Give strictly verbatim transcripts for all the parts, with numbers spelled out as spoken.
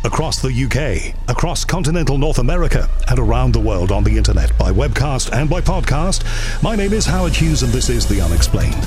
across the U K, across continental North America, and around the world on the internet by webcast and by podcast. My name is Howard Hughes, and this is The Unexplained.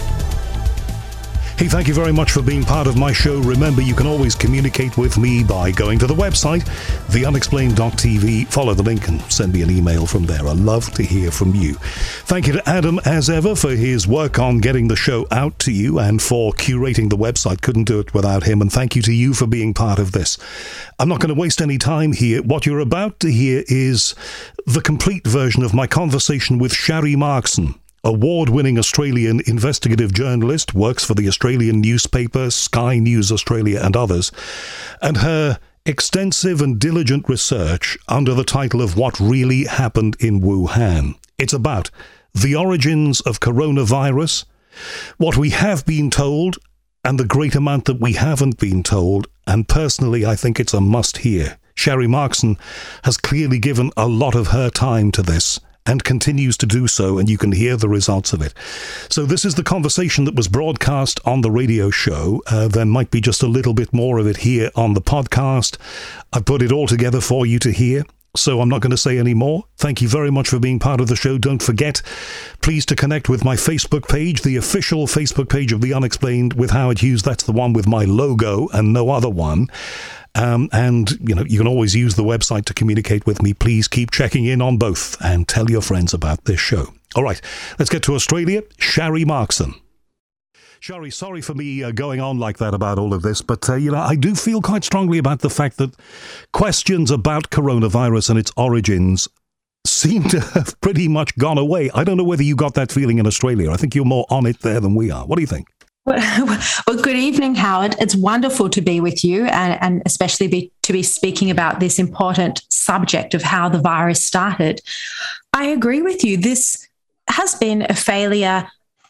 Hey, thank you very much for being part of my show. Remember, you can always communicate with me by going to the website, the unexplained dot t v. Follow the link and send me an email from there. I love to hear from you. Thank you to Adam, as ever, for his work on getting the show out to you and for curating the website. Couldn't do it without him. And thank you to you for being part of this. I'm not going to waste any time here. What you're about to hear is the complete version of my conversation with Sharri Markson, award-winning Australian investigative journalist, works for the Australian newspaper, Sky News Australia and others, and her extensive and diligent research under the title of What Really Happened in Wuhan. It's about the origins of coronavirus, what we have been told, and the great amount that we haven't been told, and personally I think it's a must-hear. Sharri Markson has clearly given a lot of her time to this, and continues to do so, and you can hear the results of it. So this is the conversation that was broadcast on the radio show. Uh, there might be just a little bit more of it here on the podcast. I've put it all together for you to hear, so I'm not going to say any more. Thank you very much for being part of the show. Don't forget, please, to connect with my Facebook page, the official Facebook page of The Unexplained with Howard Hughes. That's the one with my logo and no other one. Um, and, you know, you can always use the website to communicate with me. Please keep checking in on both and tell your friends about this show. All right, let's get to Australia. Sharri Markson. Sharri, sorry for me uh, going on like that about all of this, but, uh, you know, I do feel quite strongly about the fact that questions about coronavirus and its origins seem to have pretty much gone away. I don't know whether you got that feeling in Australia. I think you're more on it there than we are. What do you think? Well, good evening, Howard. It's wonderful to be with you and, and especially be, to be speaking about this important subject of how the virus started. I agree with you. This has been a failure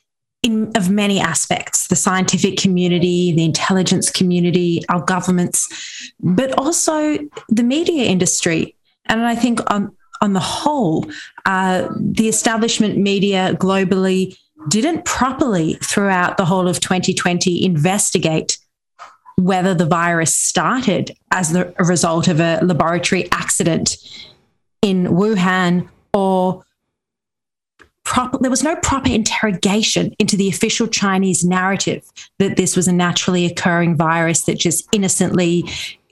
in of many aspects, the scientific community, the intelligence community, our governments, but also the media industry. And I think on, on the whole, uh, the establishment media globally didn't properly throughout the whole of twenty twenty investigate whether the virus started as the, a result of a laboratory accident in Wuhan, or proper, there was no proper interrogation into the official Chinese narrative that this was a naturally occurring virus that just innocently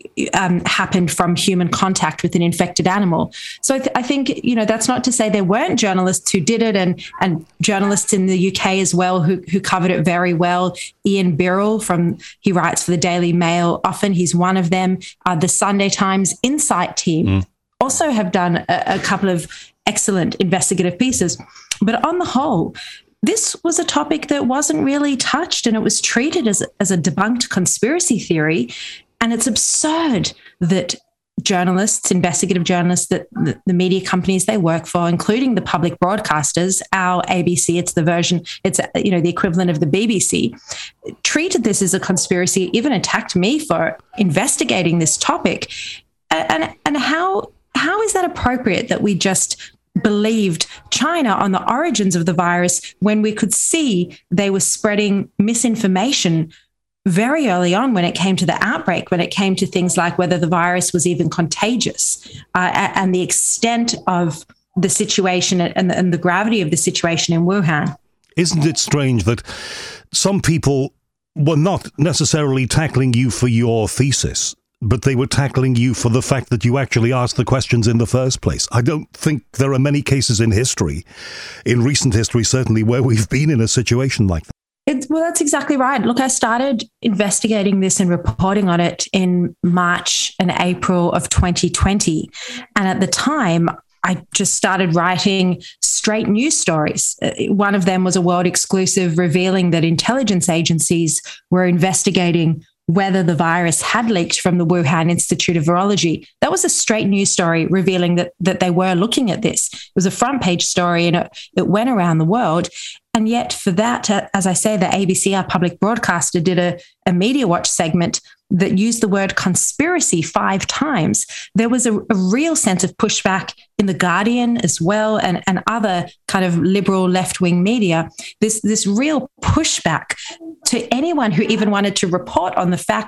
Um, happened from human contact with an infected animal. So I, th- I think, you know, that's not to say there weren't journalists who did it, and and journalists in the U K as well who who covered it very well. Ian Birrell, from he writes for the Daily Mail often, he's one of them. Uh, the Sunday Times Insight team mm. also have done a, a couple of excellent investigative pieces. But on the whole, this was a topic that wasn't really touched, and it was treated as, as a debunked conspiracy theory. And it's absurd that journalists, investigative journalists, that the, the media companies they work for, including the public broadcasters, our A B C, it's the version, it's, you know, the equivalent of the B B C, treated this as a conspiracy, even attacked me for investigating this topic. And, and how how is that appropriate that we just believed China on the origins of the virus when we could see they were spreading misinformation very early on when it came to the outbreak, when it came to things like whether the virus was even contagious, uh, and the extent of the situation and the, and the gravity of the situation in Wuhan. Isn't it strange that some people were not necessarily tackling you for your thesis, but they were tackling you for the fact that you actually asked the questions in the first place? I don't think there are many cases in history, in recent history certainly, where we've been in a situation like that. It, well, that's exactly right. Look, I started investigating this and reporting on it in March and April of twenty twenty. And at the time, I just started writing straight news stories. One of them was a world exclusive revealing that intelligence agencies were investigating whether the virus had leaked from the Wuhan Institute of Virology. That was a straight news story revealing that, that they were looking at this. It was a front page story, and it, it went around the world. And yet for that, as I say, the A B C, our public broadcaster, did a, a Media Watch segment that used the word conspiracy five times. There was a, a real sense of pushback in The Guardian as well, and, and other kind of liberal left-wing media, this, this real pushback to anyone who even wanted to report on the fact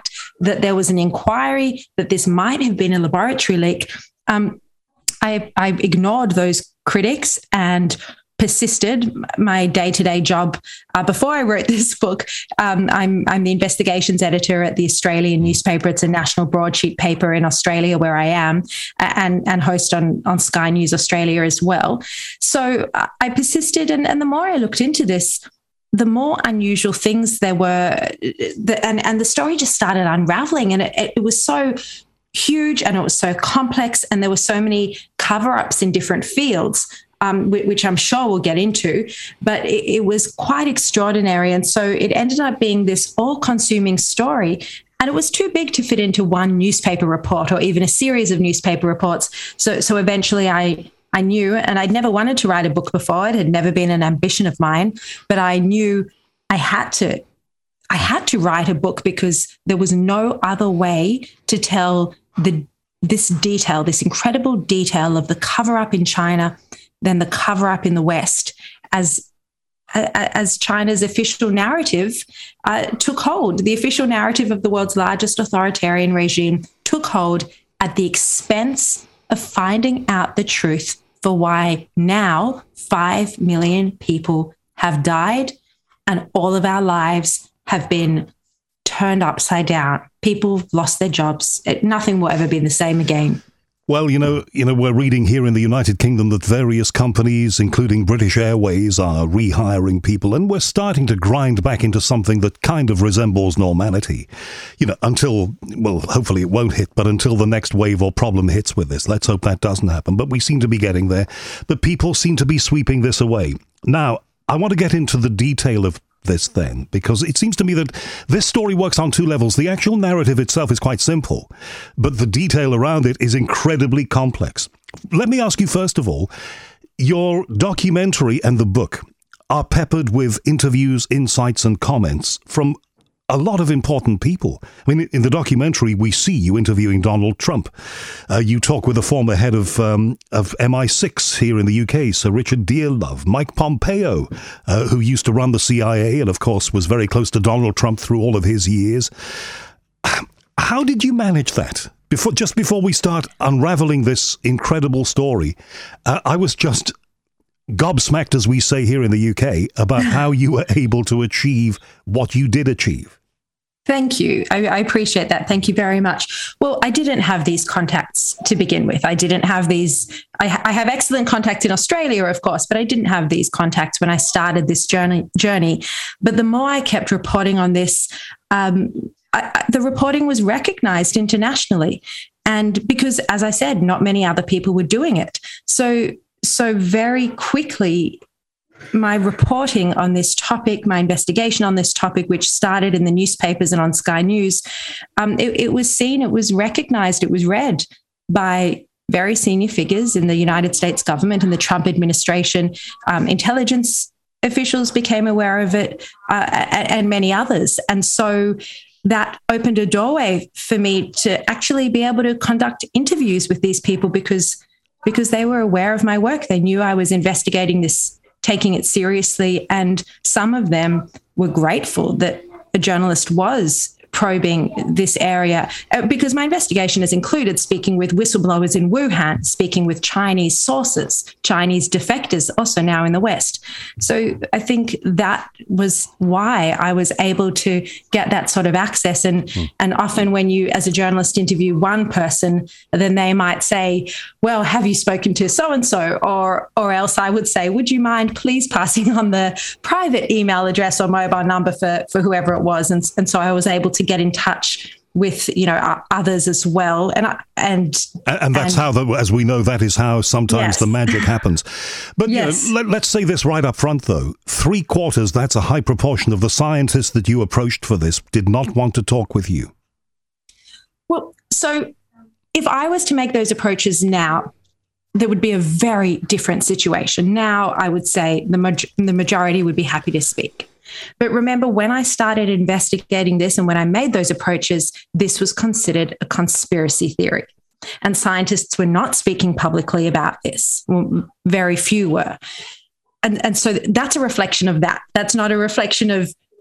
that there was an inquiry, that this might have been a laboratory leak, um, I, I ignored those critics and persisted. My day-to-day job uh, before I wrote this book, um, I'm, I'm the investigations editor at the Australian newspaper. It's a national broadsheet paper in Australia where I am, and, and host on, on Sky News Australia as well. So uh, I persisted, and, and the more I looked into this, the more unusual things there were, the, and, and the story just started unraveling, and it, it was so huge and it was so complex, and there were so many cover-ups in different fields, um, which I'm sure we'll get into, but it, it was quite extraordinary. And so it ended up being this all-consuming story, and it was too big to fit into one newspaper report or even a series of newspaper reports. So, so eventually I I knew, and I'd never wanted to write a book before. It had never been an ambition of mine, but I knew I had to, I had to write a book because there was no other way to tell the this detail, this incredible detail of the cover-up in China than the cover-up in the West, as as China's official narrative uh, took hold. The official narrative of the world's largest authoritarian regime took hold at the expense of finding out the truth for why now five million people have died and all of our lives have been turned upside down. People lost their jobs. It, nothing will ever be the same again. Well, you know, you know, we're reading here in the United Kingdom that various companies, including British Airways, are rehiring people, and we're starting to grind back into something that kind of resembles normality. You know, until, well, hopefully it won't hit, but until the next wave or problem hits with this. Let's hope that doesn't happen. But we seem to be getting there. But people seem to be sweeping this away. Now, I want to get into the detail of this then, because it seems to me that this story works on two levels. The actual narrative itself is quite simple, but the detail around it is incredibly complex. Let me ask you, first of all, your documentary and the book are peppered with interviews, insights, and comments from a lot of important people. I mean, in the documentary, we see you interviewing Donald Trump. Uh, you talk with the former head of um, of M I six here in the U K, Sir Richard Dearlove, Mike Pompeo, uh, who used to run the C I A and, of course, was very close to Donald Trump through all of his years. How did you manage that? Before, just before we start unraveling this incredible story, uh, I was just gobsmacked, as we say here in the U K, about how you were able to achieve what you did achieve. Thank you. I, I appreciate that. Thank you very much. Well, I didn't have these contacts to begin with. I didn't have these. I, I have excellent contacts in Australia, of course, but I didn't have these contacts when I started this journey. journey. But the more I kept reporting on this, um, I, I, the reporting was recognized internationally. And because, as I said, not many other people were doing it. So, so very quickly, my reporting on this topic, my investigation on this topic, which started in the newspapers and on Sky News, um, it, it was seen, it was recognized, it was read by very senior figures in the United States government and the Trump administration. Um, intelligence officials became aware of it, uh, and, and many others. And so that opened a doorway for me to actually be able to conduct interviews with these people because, because they were aware of my work. They knew I was investigating this, taking it seriously, and some of them were grateful that a journalist was probing this area, because my investigation has included speaking with whistleblowers in Wuhan, speaking with Chinese sources, Chinese defectors also now in the West. So I think that was why I was able to get that sort of access. And, mm. and often when you, as a journalist, interview one person, then they might say, well, have you spoken to so-and-so? Or, or else I would say, would you mind please passing on the private email address or mobile number for, for whoever it was? And, and so I was able to get in touch with, you know, others as well. And and and that's and, how, the, as we know, that is how sometimes yes. the magic happens. But yes. you know, let, let's say this right up front, though. Three quarters, that's a high proportion of the scientists that you approached for this did not want to talk with you. Well, so if I was to make those approaches now, there would be a very different situation. Now, I would say the ma- the majority would be happy to speak. But remember, when I started investigating this and when I made those approaches, this was considered a conspiracy theory. And scientists were not speaking publicly about this. Well, very few were. And, and so that's a reflection of that. That's not a reflection of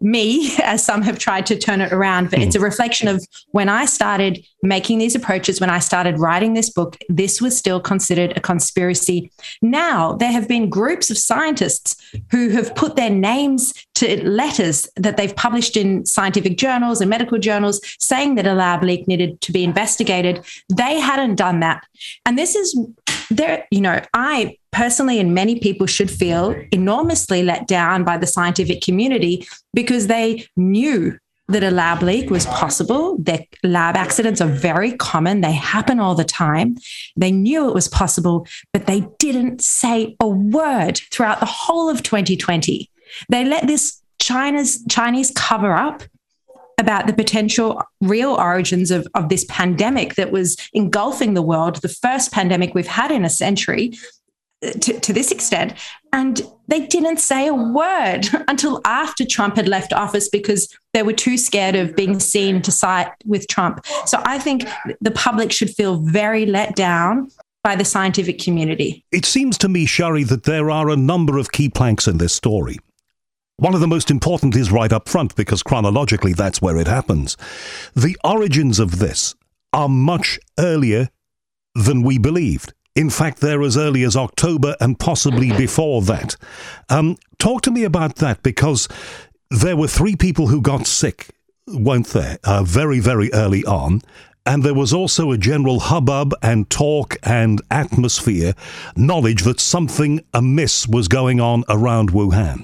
me, as some have tried to turn it around, but mm. it's a reflection of when I started making these approaches, when I started writing this book, this was still considered a conspiracy. Now, there have been groups of scientists who have put their names to letters that they've published in scientific journals and medical journals saying that a lab leak needed to be investigated. They hadn't done that. And this is there, you know, I personally and many people should feel enormously let down by the scientific community because they knew that a lab leak was possible. Their lab accidents are very common. They happen all the time. They knew it was possible, but they didn't say a word throughout the whole of twenty twenty. They let this China's Chinese cover up about the potential real origins of, of this pandemic that was engulfing the world, the first pandemic we've had in a century, to, to this extent. And they didn't say a word until after Trump had left office because they were too scared of being seen to side with Trump. So I think the public should feel very let down by the scientific community. It seems to me, Shari, that there are a number of key planks in this story. One of the most important is right up front, because chronologically that's where it happens. The origins of this are much earlier than we believed. In fact, they're as early as October and possibly before that. Um, talk to me about that, because there were three people who got sick, weren't there, uh, very, very early on. And there was also a general hubbub and talk and atmosphere, knowledge that something amiss was going on around Wuhan.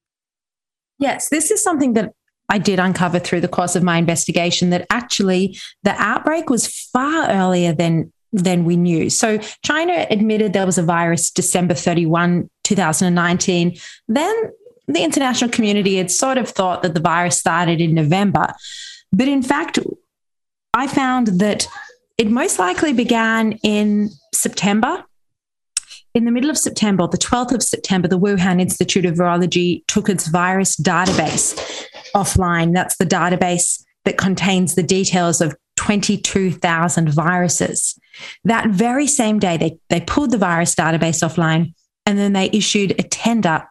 Yes, this is something that I did uncover through the course of my investigation, that actually the outbreak was far earlier than, than we knew. So China admitted there was a virus December thirty-first, two thousand nineteen. Then the international community had sort of thought that the virus started in November. But in fact, I found that it most likely began in September. In the middle of September, the twelfth of September, the Wuhan Institute of Virology took its virus database offline. That's the database that contains the details of twenty-two thousand viruses. That very same day, they, they pulled the virus database offline, and then they issued a tender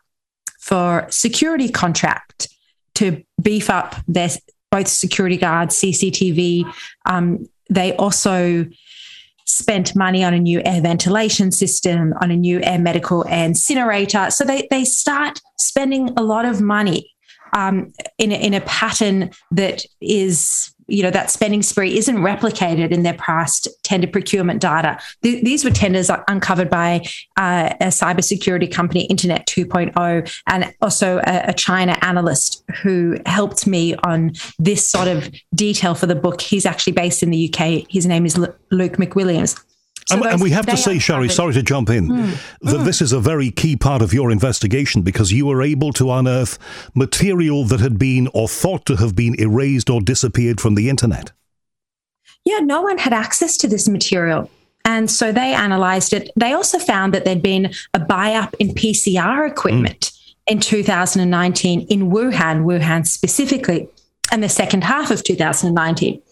for security contract to beef up their both security guards, C C T V. Um, they also spent money on a new air ventilation system, on a new air medical incinerator. So they they start spending a lot of money um, in, a, in a pattern that is, you know, that spending spree isn't replicated in their past tender procurement data. Th- these were tenders uncovered by uh, a cybersecurity company, Internet two point oh, and also a, a China analyst who helped me on this sort of detail for the book. He's actually based in the U K. His name is L- Luke McWilliams. So and, and we have to say, Shari, sorry to jump in, mm. that mm. this is a very key part of your investigation, because you were able to unearth material that had been or thought to have been erased or disappeared from the internet. Yeah, no one had access to this material. And so they analysed it. They also found that there'd been a buy-up in P C R equipment mm. in two thousand nineteen in Wuhan, Wuhan specifically, and the second half of two thousand nineteen.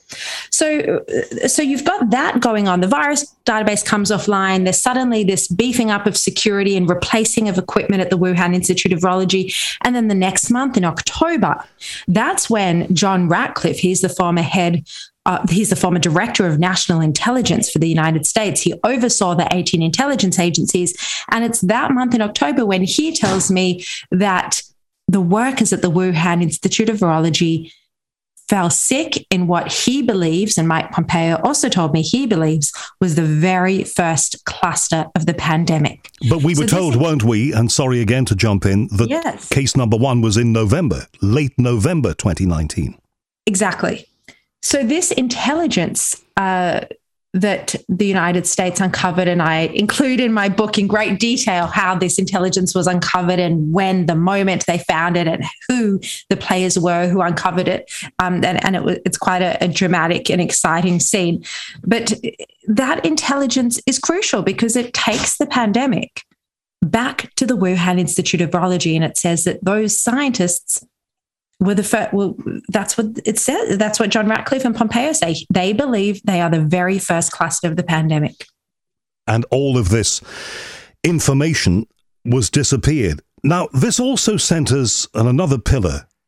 So, so you've got that going on. The virus database comes offline. There's suddenly this beefing up of security and replacing of equipment at the Wuhan Institute of Virology. And then the next month in October, that's when John Ratcliffe, he's the former head, uh, he's the former director of national intelligence for the United States. He oversaw the eighteen intelligence agencies. And it's that month in October when he tells me that the workers at the Wuhan Institute of Virology fell sick in what he believes, and Mike Pompeo also told me he believes, was the very first cluster of the pandemic. But we were so told, is- weren't we, and sorry again to jump in, that yes. case number one was in November, late November twenty nineteen. Exactly. So this intelligence uh, that the United States uncovered, and I include in my book in great detail how this intelligence was uncovered and when, the moment they found it, and who the players were who uncovered it. Um, and and it was, it's quite a, a dramatic and exciting scene. But that intelligence is crucial because it takes the pandemic back to the Wuhan Institute of Virology, and it says that those scientists were the first. Well, that's what it says. That's what John Ratcliffe and Pompeo say. They believe they are the very first cluster of the pandemic. And all of this information was disappeared. Now, this also centers on another pillar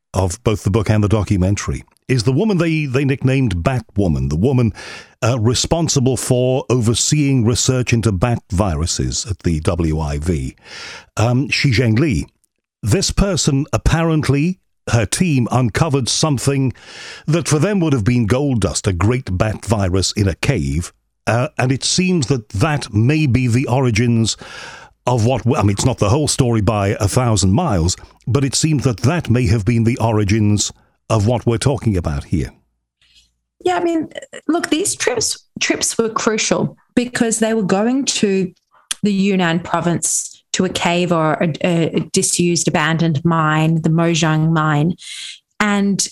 of both the book and the documentary is the woman they, they nicknamed Batwoman, the woman uh, responsible for overseeing research into bat viruses at the W I V, um, Shi Zhengli. This person apparently, her team uncovered something that for them would have been gold dust, a great bat virus in a cave, uh, and it seems that that may be the origins of what, I mean, it's not the whole story by a thousand miles, but it seems that that may have been the origins of what we're talking about here. Yeah, I mean, look, these trips trips were crucial because they were going to the Yunnan province, to a cave or a, a disused, abandoned mine, the Mozhang mine, and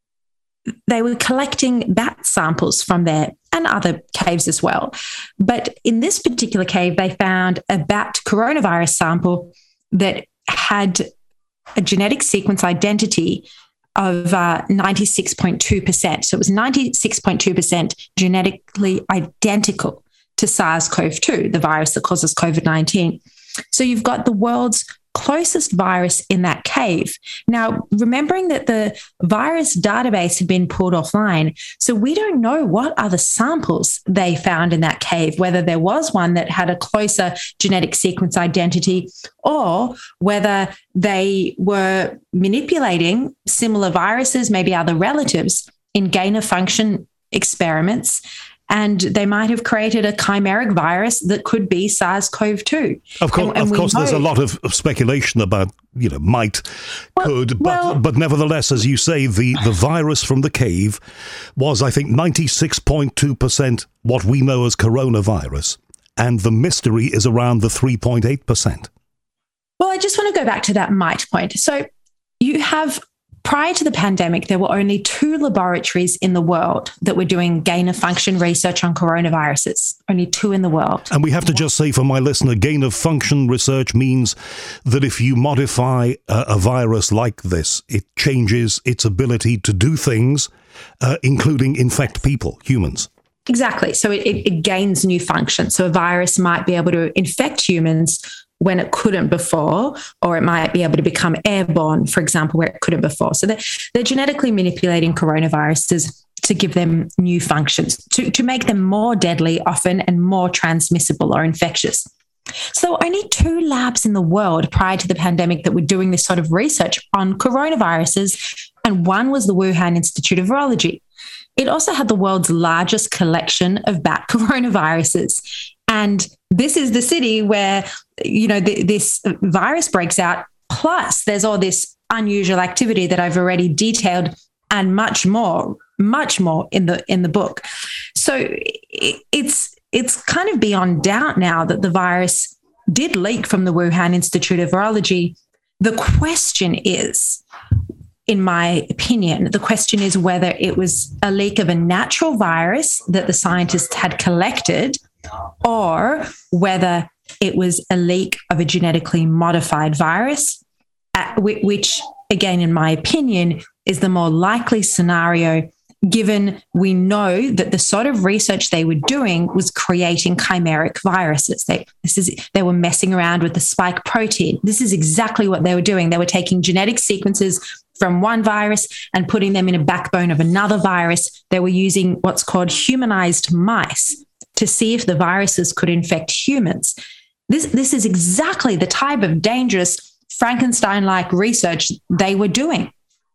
they were collecting bat samples from there and other caves as well. But in this particular cave, they found a bat coronavirus sample that had a genetic sequence identity of uh, ninety-six point two percent. So it was ninety-six point two percent genetically identical to SARS-C o V two, the virus that causes COVID nineteen. So you've got the world's closest virus in that cave. Now, remembering that the virus database had been pulled offline, so we don't know what other samples they found in that cave, whether there was one that had a closer genetic sequence identity or whether they were manipulating similar viruses, maybe other relatives, in gain-of-function experiments. And they might have created a chimeric virus that could be SARS-C o V two. Of course, and, and of course there's a lot of, of speculation about, you know, might, well, could, but well, but nevertheless, as you say, the, the virus from the cave was, I think, ninety-six point two percent what we know as coronavirus. And the mystery is around the three point eight percent. Well, I just want to go back to that might point. So you have... Prior to the pandemic, there were only two laboratories in the world that were doing gain-of-function research on coronaviruses, only two in the world. And we have to just say for my listener, gain-of-function research means that if you modify a, a virus like this, it changes its ability to do things, uh, including infect people, humans. Exactly. So it, it, it gains new functions. So a virus might be able to infect humans when it couldn't before, or it might be able to become airborne, for example, where it couldn't before. So they're, they're genetically manipulating coronaviruses to give them new functions, to, to make them more deadly often and more transmissible or infectious. So only two labs in the world prior to the pandemic that were doing this sort of research on coronaviruses, and one was the Wuhan Institute of Virology. It also had the world's largest collection of bat coronaviruses. And this is the city where, you know, th- this virus breaks out. Plus, there's all this unusual activity that I've already detailed, and much more, much more in the in the book. So it, it's it's kind of beyond doubt now that the virus did leak from the Wuhan Institute of Virology. The question is, in my opinion, the question is whether it was a leak of a natural virus that the scientists had collected, or whether it was a leak of a genetically modified virus, which, again, in my opinion, is the more likely scenario, given we know that the sort of research they were doing was creating chimeric viruses. They, this is, they were messing around with the spike protein. This is exactly what they were doing. They were taking genetic sequences from one virus and putting them in a backbone of another virus. They were using what's called humanized mice to see if the viruses could infect humans. This, this is exactly the type of dangerous Frankenstein-like research they were doing.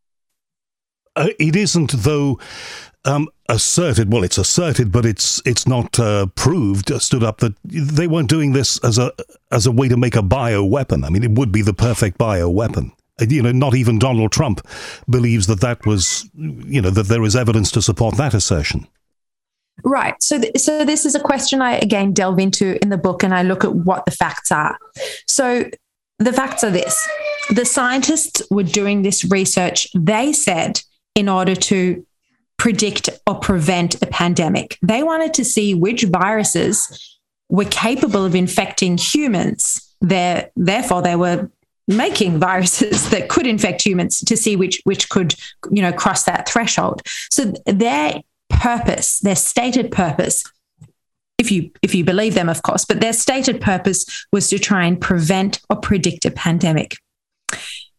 Uh, it isn't, though, um, asserted, well, it's asserted, but it's it's not uh, proved, uh, stood up, that they weren't doing this as a as a way to make a bioweapon. I mean, it would be the perfect bioweapon. You know, not even Donald Trump believes that that was, you know, that there is evidence to support that assertion. Right. So, th- so this is a question I, again, delve into in the book, and I look at what the facts are. So the facts are this. The scientists were doing this research, they said, in order to predict or prevent a pandemic. They wanted to see which viruses were capable of infecting humans. They're, therefore, they were making viruses that could infect humans to see which which could, you know, cross that threshold. So their purpose, their stated purpose, if you if you believe them, of course, but their stated purpose was to try and prevent or predict a pandemic.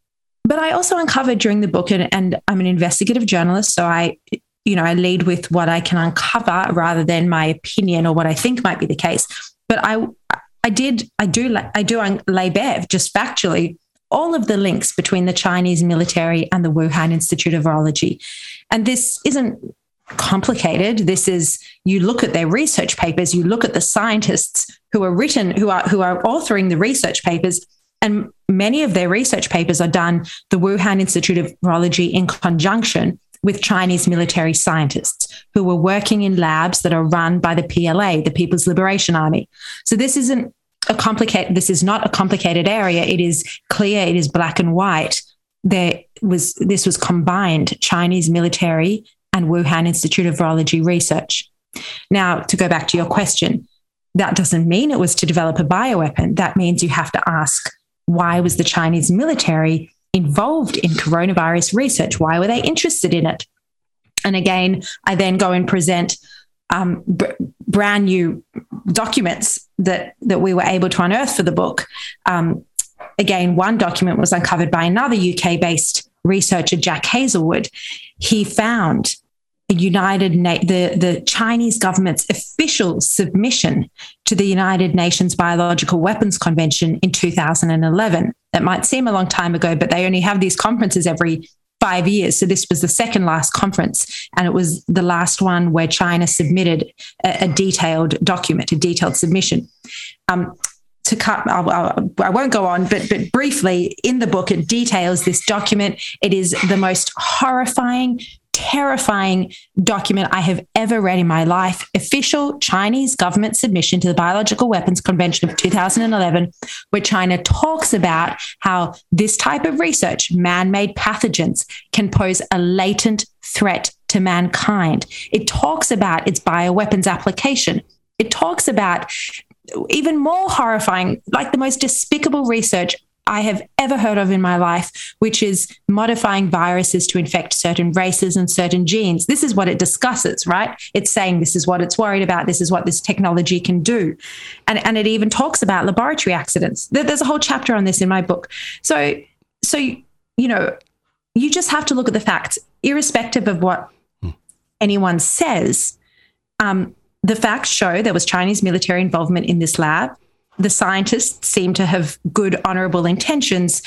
but I also uncovered during the book, and, and I'm an investigative journalist, so I, you know, I lead with what I can uncover rather than my opinion or what I think might be the case. But I, I did, I do, I do lay bare, just factually, all of the links between the Chinese military and the Wuhan Institute of Virology. And this isn't complicated. This is, you look at their research papers, you look at the scientists who are written, who are who are authoring the research papers, and many of their research papers are done, the Wuhan Institute of Virology, in conjunction with Chinese military scientists who were working in labs that are run by the P L A, the People's Liberation Army. So this isn't a complicated, this is not a complicated area. It is clear, it is black and white. There was, this was combined Chinese military and Wuhan Institute of Virology research. Now, to go back to your question, that doesn't mean it was to develop a bioweapon. That means you have to ask, why was the Chinese military involved in coronavirus research? Why were they interested in it? And again, I then go and present um, b- brand new documents that, that we were able to unearth for the book. Um, again, one document was uncovered by another U K-based researcher, Jack Hazelwood. He found a United Na- the, the Chinese government's official submission to the United Nations Biological Weapons Convention in two thousand eleven. That might seem a long time ago, but they only have these conferences every five years. So this was the second last conference, and it was the last one where China submitted a, a detailed document, a detailed submission. Um, to cut, I'll, I'll, I won't go on, but, but briefly, in the book, it details this document. It is the most horrifying, terrifying document I have ever read in my life. Official Chinese government submission to the Biological Weapons Convention of two thousand eleven, where China talks about how this type of research, man-made pathogens, can pose a latent threat to mankind. It talks about its bioweapons application. It talks about even more horrifying, like the most despicable research I have ever heard of in my life, which is modifying viruses to infect certain races and certain genes. This is what it discusses, right? It's saying this is what it's worried about. This is what this technology can do. And, and it even talks about laboratory accidents. There's a whole chapter on this in my book. So, so, you know, you just have to look at the facts, irrespective of what hmm. anyone says. Um, the facts show there was Chinese military involvement in this lab. The scientists seem to have good, honourable intentions.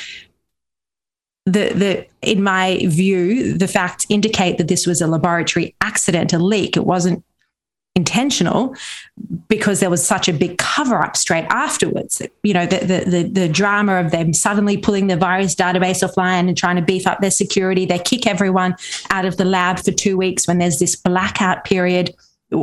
The, the, in my view, the facts indicate that this was a laboratory accident, a leak. It wasn't intentional, because there was such a big cover-up straight afterwards. You know, the, the, the, the drama of them suddenly pulling the virus database offline and trying to beef up their security. They kick everyone out of the lab for two weeks when there's this blackout period,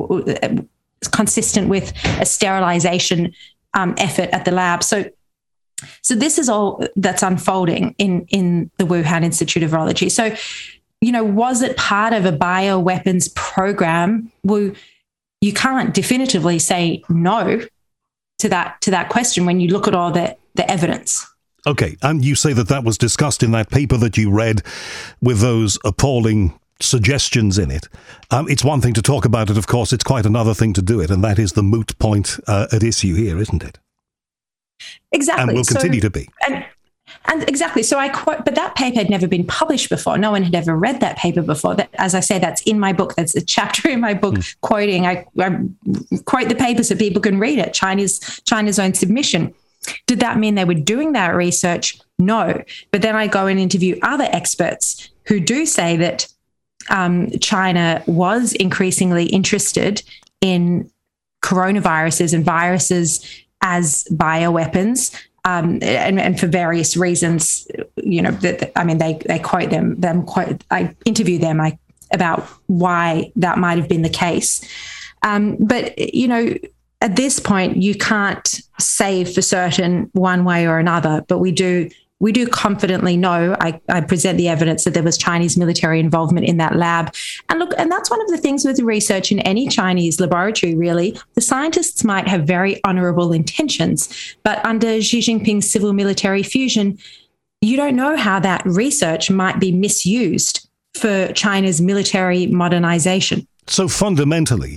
consistent with a sterilisation Um, effort at the lab. So, so this is all that's unfolding in, in the Wuhan Institute of Virology. So, you know, was it part of a bioweapons program? Well, you can't definitively say no to that, to that question when you look at all the, the evidence. Okay. And you say that that was discussed in that paper that you read with those appalling suggestions in it. Um, it's one thing to talk about it, of course. It's quite another thing to do it, and that is the moot point uh, at issue here, isn't it? Exactly. And will continue so, to be. And, and exactly. So I quote, but that paper had never been published before. No one had ever read that paper before. That, as I say, that's in my book. That's a chapter in my book mm. quoting. I, I quote the paper so people can read it. China's China's own submission. Did that mean they were doing that research? No. But then I go and interview other experts who do say that Um, China was increasingly interested in coronaviruses and viruses as bioweapons, um, and, and for various reasons. You know, that I mean, they they quote them. Them quote. I interview them I, about why that might have been the case. Um, but you know, at this point, you can't say for certain one way or another. But we do. We do confidently know, I, I present the evidence that there was Chinese military involvement in that lab. And look, and that's one of the things with research in any Chinese laboratory, really. The scientists might have very honourable intentions, but under Xi Jinping's civil military fusion, you don't know how that research might be misused for China's military modernization. So fundamentally,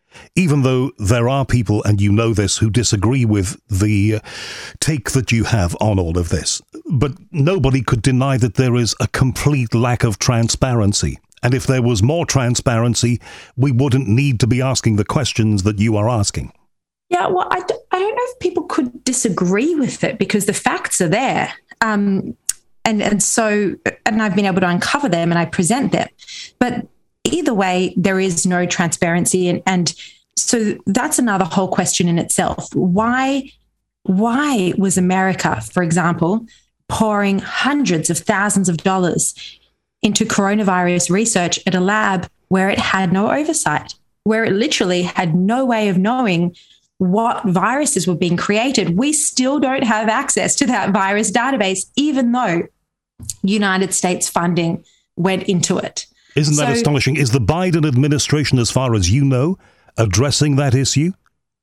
even though there are people, and you know this, who disagree with the uh, take that you have on all of this. But nobody could deny that there is a complete lack of transparency. And if there was more transparency, we wouldn't need to be asking the questions that you are asking. Yeah, well, I, d- I don't know if people could disagree with it because the facts are there. Um, and, and so, and I've been able to uncover them and I present them. But either way, there is no transparency. And, and so that's another whole question in itself. Why, why was America, for example, pouring hundreds of thousands of dollars into coronavirus research at a lab where it had no oversight, where it literally had no way of knowing what viruses were being created? We still don't have access to that virus database, even though United States funding went into it. Isn't that so, astonishing? Is the Biden administration, as far as you know, addressing that issue?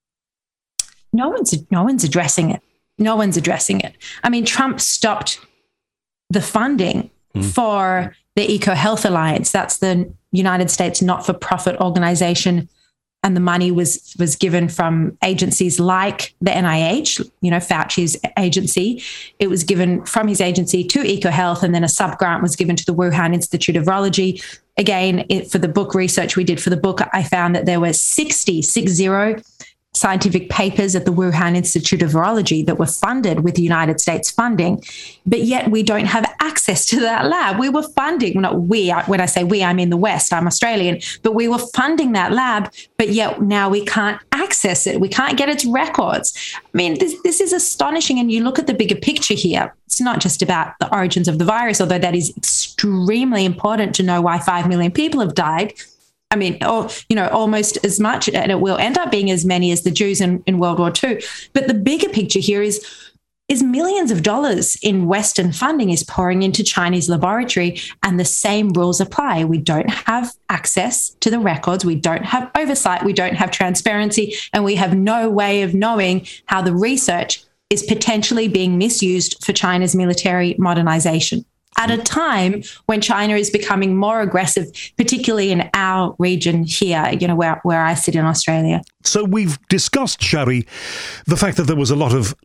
No one's no one's addressing it. No one's addressing it. I mean, Trump stopped the funding hmm. for the EcoHealth Alliance. That's the United States not-for-profit organization. And the money was was given from agencies like the N I H, you know, Fauci's agency. It was given from his agency to EcoHealth, and then a sub-grant was given to the Wuhan Institute of Virology. Again, it, for the book research we did for the book, I found that there were sixty, six zero scientific papers at the Wuhan Institute of Virology that were funded with United States funding, but yet we don't have access to that lab. We were funding, not we, when I say we, I'm in the West, I'm Australian, but we were funding that lab, but yet now we can't access it. We can't get its records. I mean, this, this is astonishing. And you look at the bigger picture here. It's not just about the origins of the virus, although that is extremely important to know why five million people have died. I mean, or, you know, almost as much, and it will end up being as many as the Jews in, in World War Two. But the bigger picture here is, is millions of dollars in Western funding is pouring into Chinese laboratory, and the same rules apply. We don't have access to the records. We don't have oversight. We don't have transparency, and we have no way of knowing how the research is potentially being misused for China's military modernization at a time when China is becoming more aggressive, particularly in our region here, you know, where, where I sit in Australia. So we've discussed, Shari, the fact that there was a lot of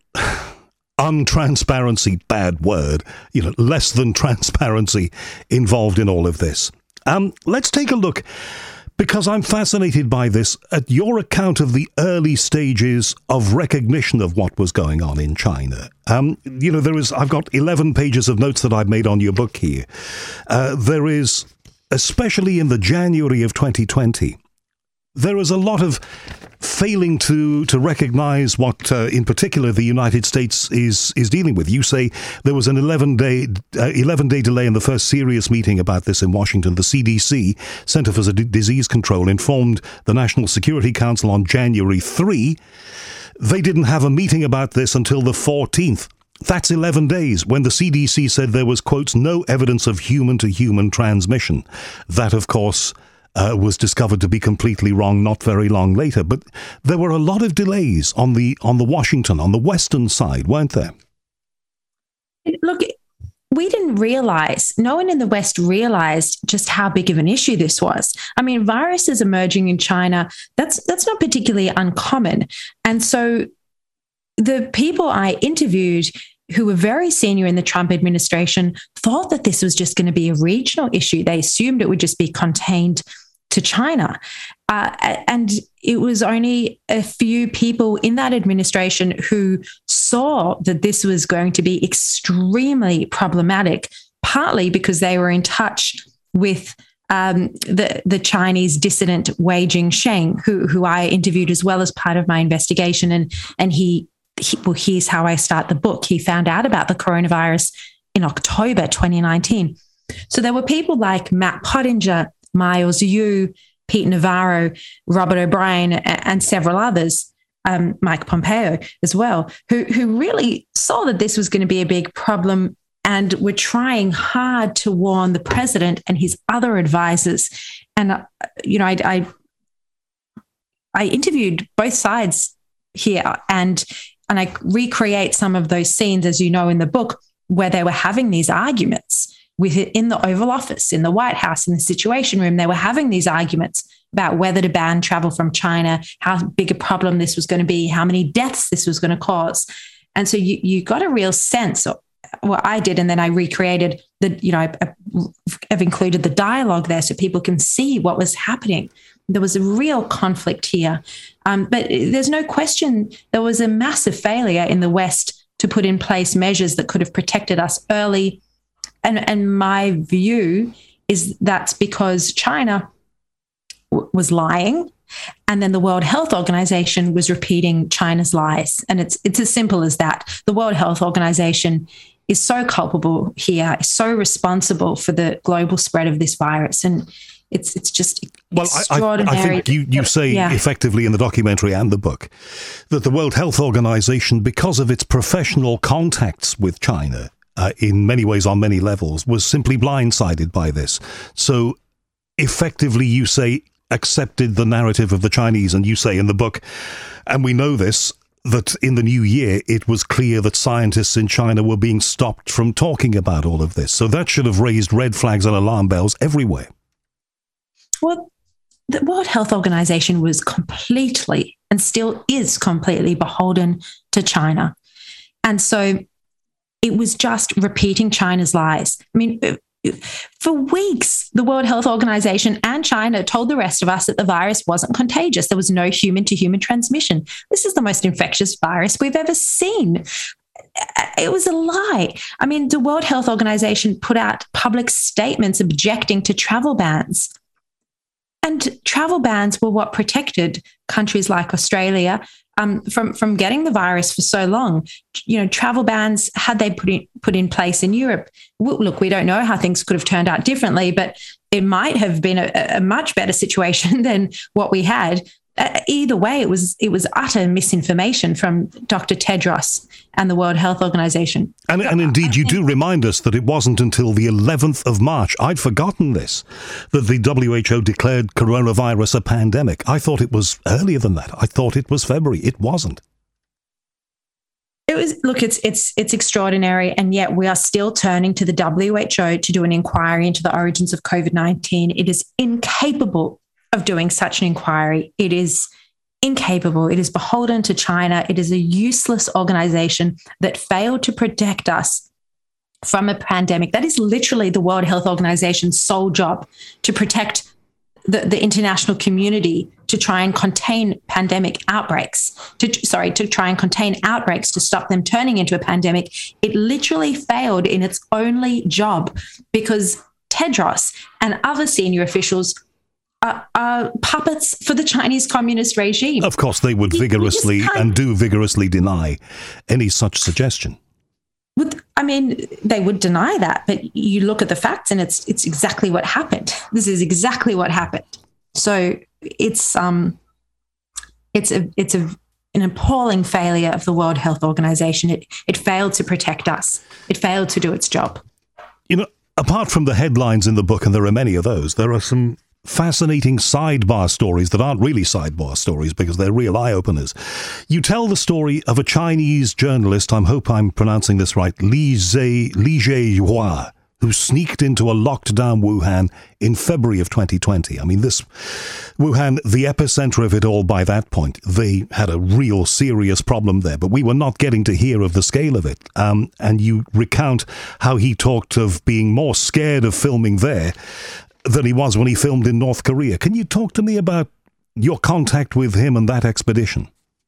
untransparency, bad word, you know, less than transparency involved in all of this. Um, let's take a look, because I'm fascinated by this, at your account of the early stages of recognition of what was going on in China. Um, you know, there is, I've got eleven pages of notes that I've made on your book here. Uh, there is, especially in the January of twenty twenty, there is a lot of failing to to recognize what, uh, in particular, the United States is is dealing with. You say there was an eleven day uh, eleven day delay in the first serious meeting about this in Washington. The C D C, Center for D- Disease Control, informed the National Security Council on January third. They didn't have a meeting about this until the fourteenth. That's eleven days, when the C D C said there was, quotes, no evidence of human-to-human transmission. That, of course, Uh, was discovered to be completely wrong not very long later. But there were a lot of delays on the on the Washington, on the Western side, weren't there? Look, we didn't realize, no one in the West realized just how big of an issue this was. I mean, viruses emerging in China, that's that's not particularly uncommon. And so the people I interviewed who were very senior in the Trump administration thought that this was just going to be a regional issue. They assumed it would just be contained to China. Uh, and it was only a few people in that administration who saw that this was going to be extremely problematic, partly because they were in touch with um, the, the Chinese dissident Wei Jingsheng, who, who I interviewed as well as part of my investigation. And, and he, he, well, here's how I start the book. He found out about the coronavirus in October twenty nineteen. So there were people like Matt Pottinger, Miles Yu, Pete Navarro, Robert O'Brien, and several others, um, Mike Pompeo as well, who, who really saw that this was going to be a big problem and were trying hard to warn the president and his other advisors. And, uh, you know, I, I, I interviewed both sides here, and, and I recreate some of those scenes, as you know, in the book, where they were having these arguments. within the Oval Office, in the White House, in the Situation Room. They were having these arguments about whether to ban travel from China, how big a problem this was going to be, how many deaths this was going to cause. And so you, you got a real sense of what I did, and then I recreated the, you know, I, I've included the dialogue there so people can see what was happening. There was a real conflict here. Um, but there's no question there was a massive failure in the West to put in place measures that could have protected us early. And, and my view is that's because China w- was lying, and then the World Health Organization was repeating China's lies. And it's it's as simple as that. The World Health Organization is so culpable here, so responsible for the global spread of this virus. And it's it's just well, extraordinary. I, I think you, you say yeah. effectively in the documentary and the book that the World Health Organization, because of its professional contacts with China, uh, in many ways on many levels, was simply blindsided by this. So effectively, you say, accepted the narrative of the Chinese, and you say in the book, and we know this, that in the new year, it was clear that scientists in China were being stopped from talking about all of this. So that should have raised red flags and alarm bells everywhere. Well, the World Health Organization was completely, and still is completely, beholden to China. And so it was just repeating China's lies. I mean, for weeks, the World Health Organization and China told the rest of us that the virus wasn't contagious. There was no human-to-human transmission. This is the most infectious virus we've ever seen. It was a lie. I mean, the World Health Organization put out public statements objecting to travel bans. And travel bans were what protected countries like Australia um, from, from getting the virus for so long. You know, travel bans, had they put in, put in place in Europe, look, we don't know how things could have turned out differently, but it might have been a, a much better situation than what we had. Uh, either way, it was it was utter misinformation from Doctor Tedros and the World Health Organization. And, and indeed, you do remind us that it wasn't until the eleventh of March, I'd forgotten this, that the W H O declared coronavirus a pandemic. I thought it was earlier than that. I thought it was February. It wasn't. It was, look, it's it's it's extraordinary, and yet we are still turning to the W H O to do an inquiry into the origins of COVID nineteen. It is incapable of doing such an inquiry. It is incapable. It is beholden to China. It is a useless organization that failed to protect us from a pandemic. That is literally the World Health Organization's sole job, to protect the, the international community, to try and contain pandemic outbreaks, to sorry, to try and contain outbreaks, to stop them turning into a pandemic. It literally failed in its only job because Tedros and other senior officials Are, are puppets for the Chinese communist regime. Of course, they would vigorously and do vigorously deny any such suggestion. With, I mean, they would deny that, but you look at the facts and it's it's exactly what happened. This is exactly what happened. So it's um, it's a it's a an appalling failure of the World Health Organization. It it failed to protect us. It failed to do its job. You know, apart from the headlines in the book, and there are many of those, there are some fascinating sidebar stories that aren't really sidebar stories because they're real eye-openers. You tell the story of a Chinese journalist, I hope I'm pronouncing this right, Li Zhe, Li Zhehua, who sneaked into a locked-down Wuhan in February of twenty twenty. I mean, this Wuhan, the epicenter of it all by that point, they had a real serious problem there, but we were not getting to hear of the scale of it. Um, and you recount how he talked of being more scared of filming there than he was when he filmed in North Korea. Can you talk to me about your contact with him and that expedition?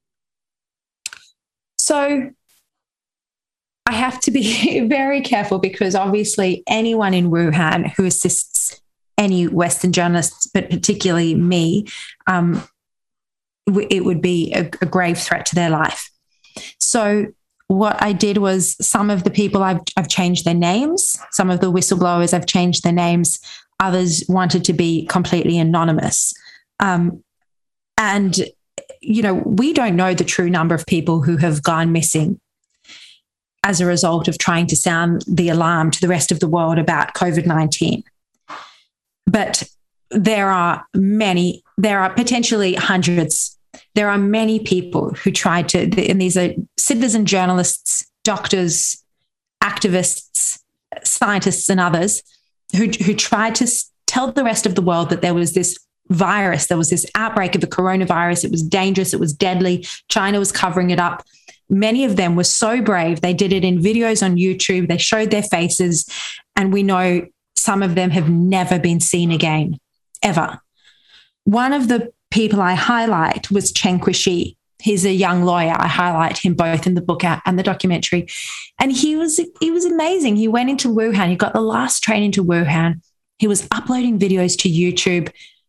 So I have to be very careful because obviously anyone in Wuhan who assists any Western journalists, but particularly me, um, it would be a, a grave threat to their life. So what I did was some of the people I've, I've changed their names. Some of the whistleblowers, I've changed their names. Others wanted to be completely anonymous. Um, and, you know, we don't know the true number of people who have gone missing as a result of trying to sound the alarm to the rest of the world about COVID nineteen. But there are many, there are potentially hundreds. There are many people who tried to, and these are citizen journalists, doctors, activists, scientists and others who, who tried to tell the rest of the world that there was this virus, there was this outbreak of the coronavirus. It was dangerous. It was deadly. China was covering it up. Many of them were so brave. They did it in videos on YouTube. They showed their faces. And we know some of them have never been seen again, ever. One of the people I highlight was Chen Guoxi. He's a young lawyer. I highlight him both in the book and the documentary. And he was he was amazing. He went into Wuhan. He got the last train into Wuhan. He was uploading videos to YouTube.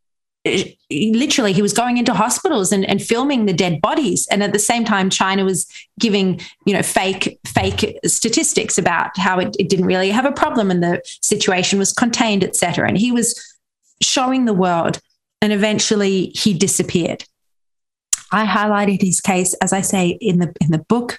Literally, he was going into hospitals and, and filming the dead bodies. And at the same time, China was giving, you know, fake, fake statistics about how it, it didn't really have a problem and the situation was contained, et cetera. And he was showing the world, and eventually he disappeared. I highlighted his case, as I say, in the in the book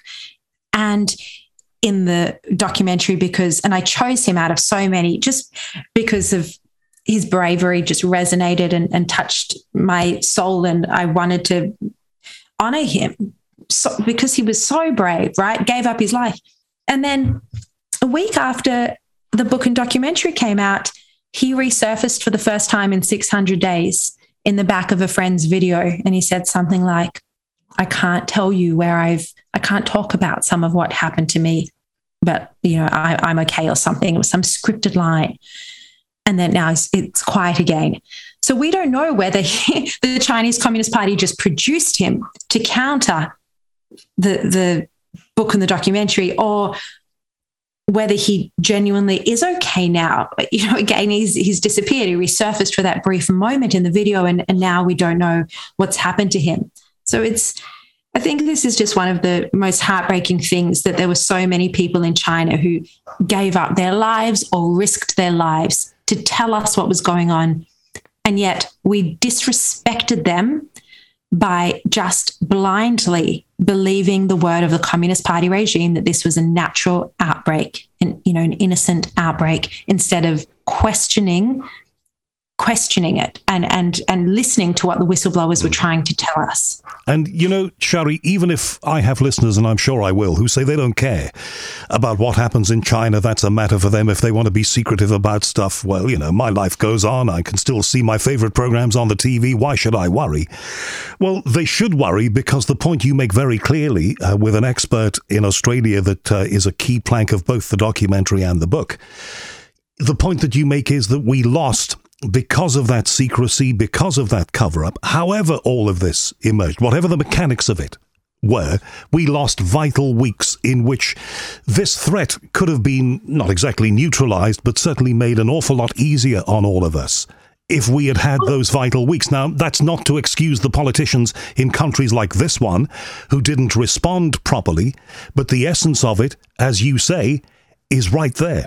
and in the documentary because, and I chose him out of so many just because of his bravery just resonated and, and touched my soul, and I wanted to honor him so, because he was so brave, right? Gave up his life. And then a week after the book and documentary came out, he resurfaced for the first time in six hundred days in the back of a friend's video. And he said something like, I can't tell you where I've, I can't talk about some of what happened to me, but, you know, I, I'm okay or something. It was some scripted line. And then now it's, it's quiet again. So we don't know whether he, the Chinese Communist Party just produced him to counter the, the book and the documentary, or whether he genuinely is okay now. You know, again, he's, he's disappeared. He resurfaced for that brief moment in the video, and, and now we don't know what's happened to him. So it's, I think this is just one of the most heartbreaking things, that there were so many people in China who gave up their lives or risked their lives to tell us what was going on. And yet we disrespected them by just blindly believing the word of the Communist Party regime that this was a natural outbreak and, you know, an innocent outbreak, instead of questioning questioning it and and and listening to what the whistleblowers were trying to tell us. And, you know, Shari, even if I have listeners, and I'm sure I will, who say they don't care about what happens in China, that's a matter for them. If they want to be secretive about stuff, well, you know, my life goes on. I can still see my favorite programs on the T V. Why should I worry? Well, they should worry, because the point you make very clearly uh, with an expert in Australia that uh, is a key plank of both the documentary and the book, the point that you make is that we lost, because of that secrecy, because of that cover-up, however all of this emerged, whatever the mechanics of it were, we lost vital weeks in which this threat could have been not exactly neutralized, but certainly made an awful lot easier on all of us if we had had those vital weeks. Now, that's not to excuse the politicians in countries like this one who didn't respond properly, but the essence of it, as you say, is right there.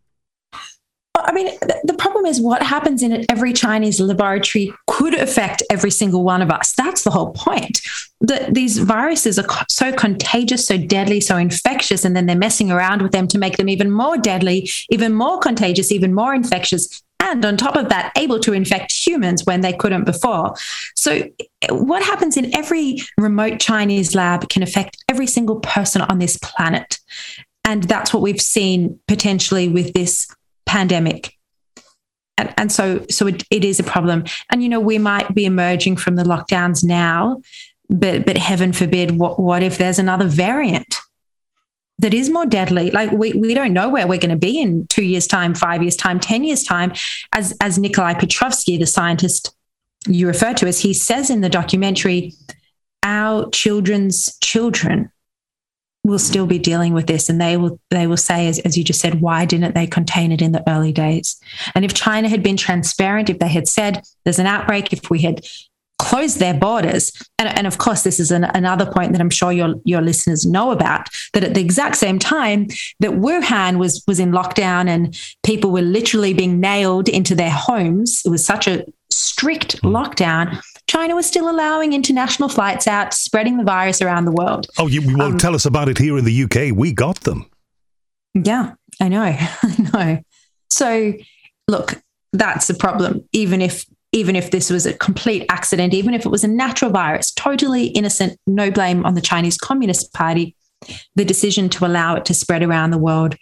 I mean, the problem is what happens in every Chinese laboratory could affect every single one of us. That's the whole point. That these viruses are so contagious, so deadly, so infectious, and then they're messing around with them to make them even more deadly, even more contagious, even more infectious, and on top of that, able to infect humans when they couldn't before. So what happens in every remote Chinese lab can affect every single person on this planet. And that's what we've seen potentially with this pandemic. And, and so so it, it is a problem. And, you know, we might be emerging from the lockdowns now, but but heaven forbid, what, what if there's another variant that is more deadly? Like we, we don't know where we're going to be in two years' time, five years' time, ten years' time. As, as Nikolai Petrovsky, the scientist you refer to, as he says in the documentary, our children's children will still be dealing with this, and they will they will say, as, as you just said, why didn't they contain it in the early days? And if China had been transparent, if they had said there's an outbreak, if we had closed their borders, and, and of course this is an, another point that I'm sure your your listeners know about, that at the exact same time that Wuhan was was in lockdown and people were literally being nailed into their homes, it was such a strict lockdown, China was still allowing international flights out, spreading the virus around the world. Oh, you won't um, tell us about it here in the U K. We got them. Yeah, I know. I know. So, look, that's the problem. Even if even if this was a complete accident, even if it was a natural virus, totally innocent, no blame on the Chinese Communist Party, the decision to allow it to spread around the world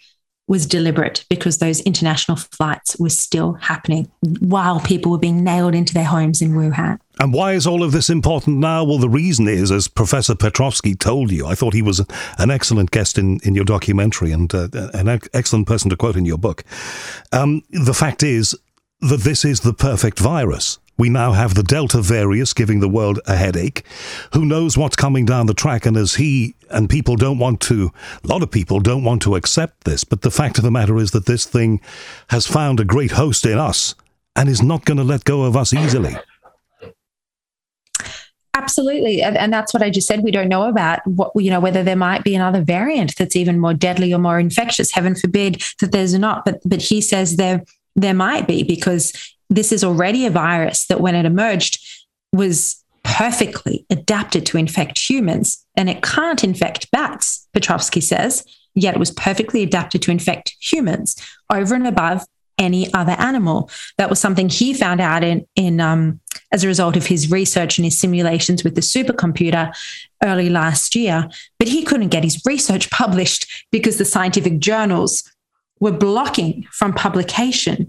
was deliberate because those international flights were still happening while people were being nailed into their homes in Wuhan. And why is all of this important now? Well, the reason is, as Professor Petrovsky told you, I thought he was an excellent guest in, in your documentary and uh, an excellent person to quote in your book. Um, the fact is that this is the perfect virus. We now have the Delta variant giving the world a headache. Who knows what's coming down the track? And as he and people don't want to, a lot of people don't want to accept this. But the fact of the matter is that this thing has found a great host in us and is not going to let go of us easily. Absolutely. And, and that's what I just said. We don't know about what, you know, whether there might be another variant that's even more deadly or more infectious. Heaven forbid that there's not. But but he says there there might be, because this is already a virus that when it emerged was perfectly adapted to infect humans, and it can't infect bats, Petrovsky says, yet it was perfectly adapted to infect humans over and above any other animal. That was something he found out in, in um, as a result of his research and his simulations with the supercomputer early last year. But he couldn't get his research published because the scientific journals were blocking from publication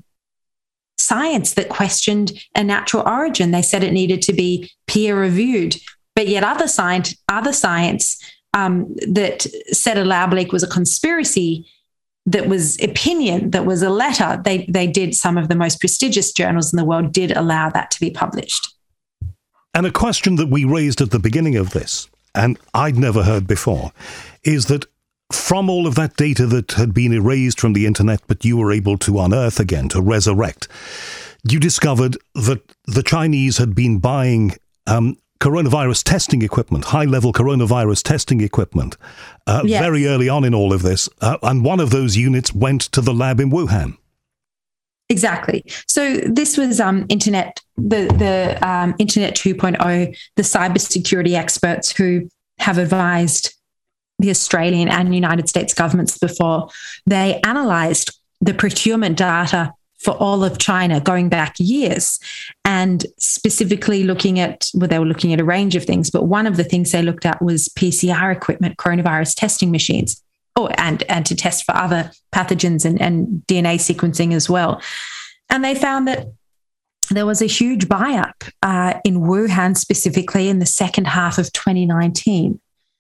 science that questioned a natural origin. They said it needed to be peer reviewed, but yet other science, other science um, that said a lab leak was a conspiracy, that was opinion, that was a letter. They they did, some of the most prestigious journals in the world did allow that to be published. And a question that we raised at the beginning of this, and I'd never heard before, is that from all of that data that had been erased from the internet, but you were able to unearth again, to resurrect, you discovered that the Chinese had been buying um, coronavirus testing equipment, high-level coronavirus testing equipment, uh, yes. very early on in all of this. Uh, and one of those units went to the lab in Wuhan. Exactly. So this was um, internet, the, the um, Internet two point oh, the cybersecurity experts who have advised the Australian and United States governments before. They analysed the procurement data for all of China going back years, and specifically looking at, well, they were looking at a range of things, but one of the things they looked at was P C R equipment, coronavirus testing machines, oh, and, and to test for other pathogens and, and D N A sequencing as well. And they found that there was a huge buy-up uh, in Wuhan, specifically in the second half of twenty nineteen.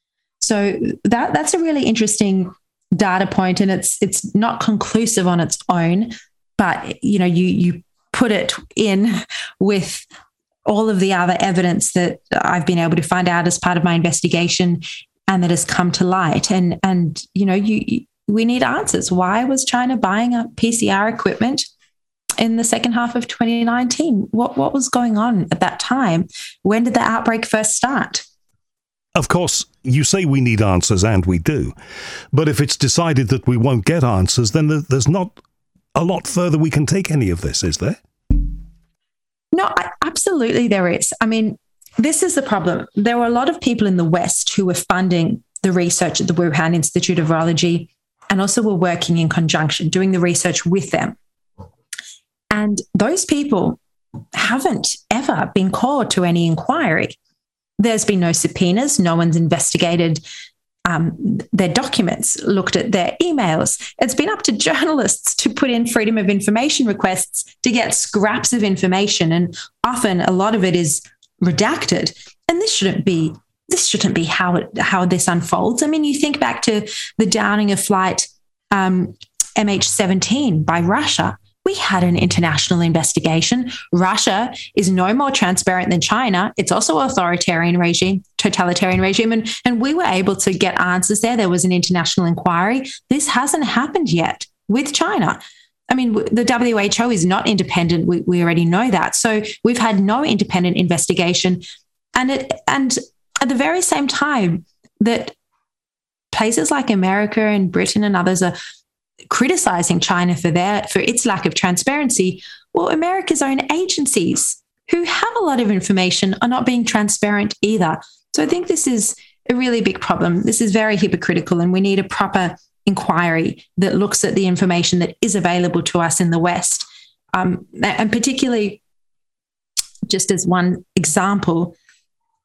So that that's a really interesting data point, and it's it's not conclusive on its own, but you know you you put it in with all of the other evidence that I've been able to find out as part of my investigation and that has come to light, and and you know you we need answers. Why was China buying up P C R equipment in the second half of twenty nineteen? What what was going on at that time? When did the outbreak first start? Of course, you say we need answers, and we do. But if it's decided that we won't get answers, then there's not a lot further we can take any of this, is there? No, absolutely there is. I mean, this is the problem. There were a lot of people in the West who were funding the research at the Wuhan Institute of Virology and also were working in conjunction, doing the research with them. And those people haven't ever been called to any inquiry. There's been no subpoenas. No one's investigated um, their documents, looked at their emails. It's been up to journalists to put in freedom of information requests to get scraps of information. And often a lot of it is redacted. And this shouldn't be, this shouldn't be how it, how this unfolds. I mean, you think back to the downing of flight um, M H seventeen by Russia. We had an international investigation. Russia is no more transparent than China. It's also an authoritarian regime, totalitarian regime. And, and we were able to get answers there. There was an international inquiry. This hasn't happened yet with China. I mean, the W H O is not independent. We, we already know that. So we've had no independent investigation. And it, and at the very same time that places like America and Britain and others are criticizing China for their for its lack of transparency, well, America's own agencies who have a lot of information are not being transparent either. So I think this is a really big problem. This is very hypocritical, and we need a proper inquiry that looks at the information that is available to us in the West. Um, and particularly, just as one example,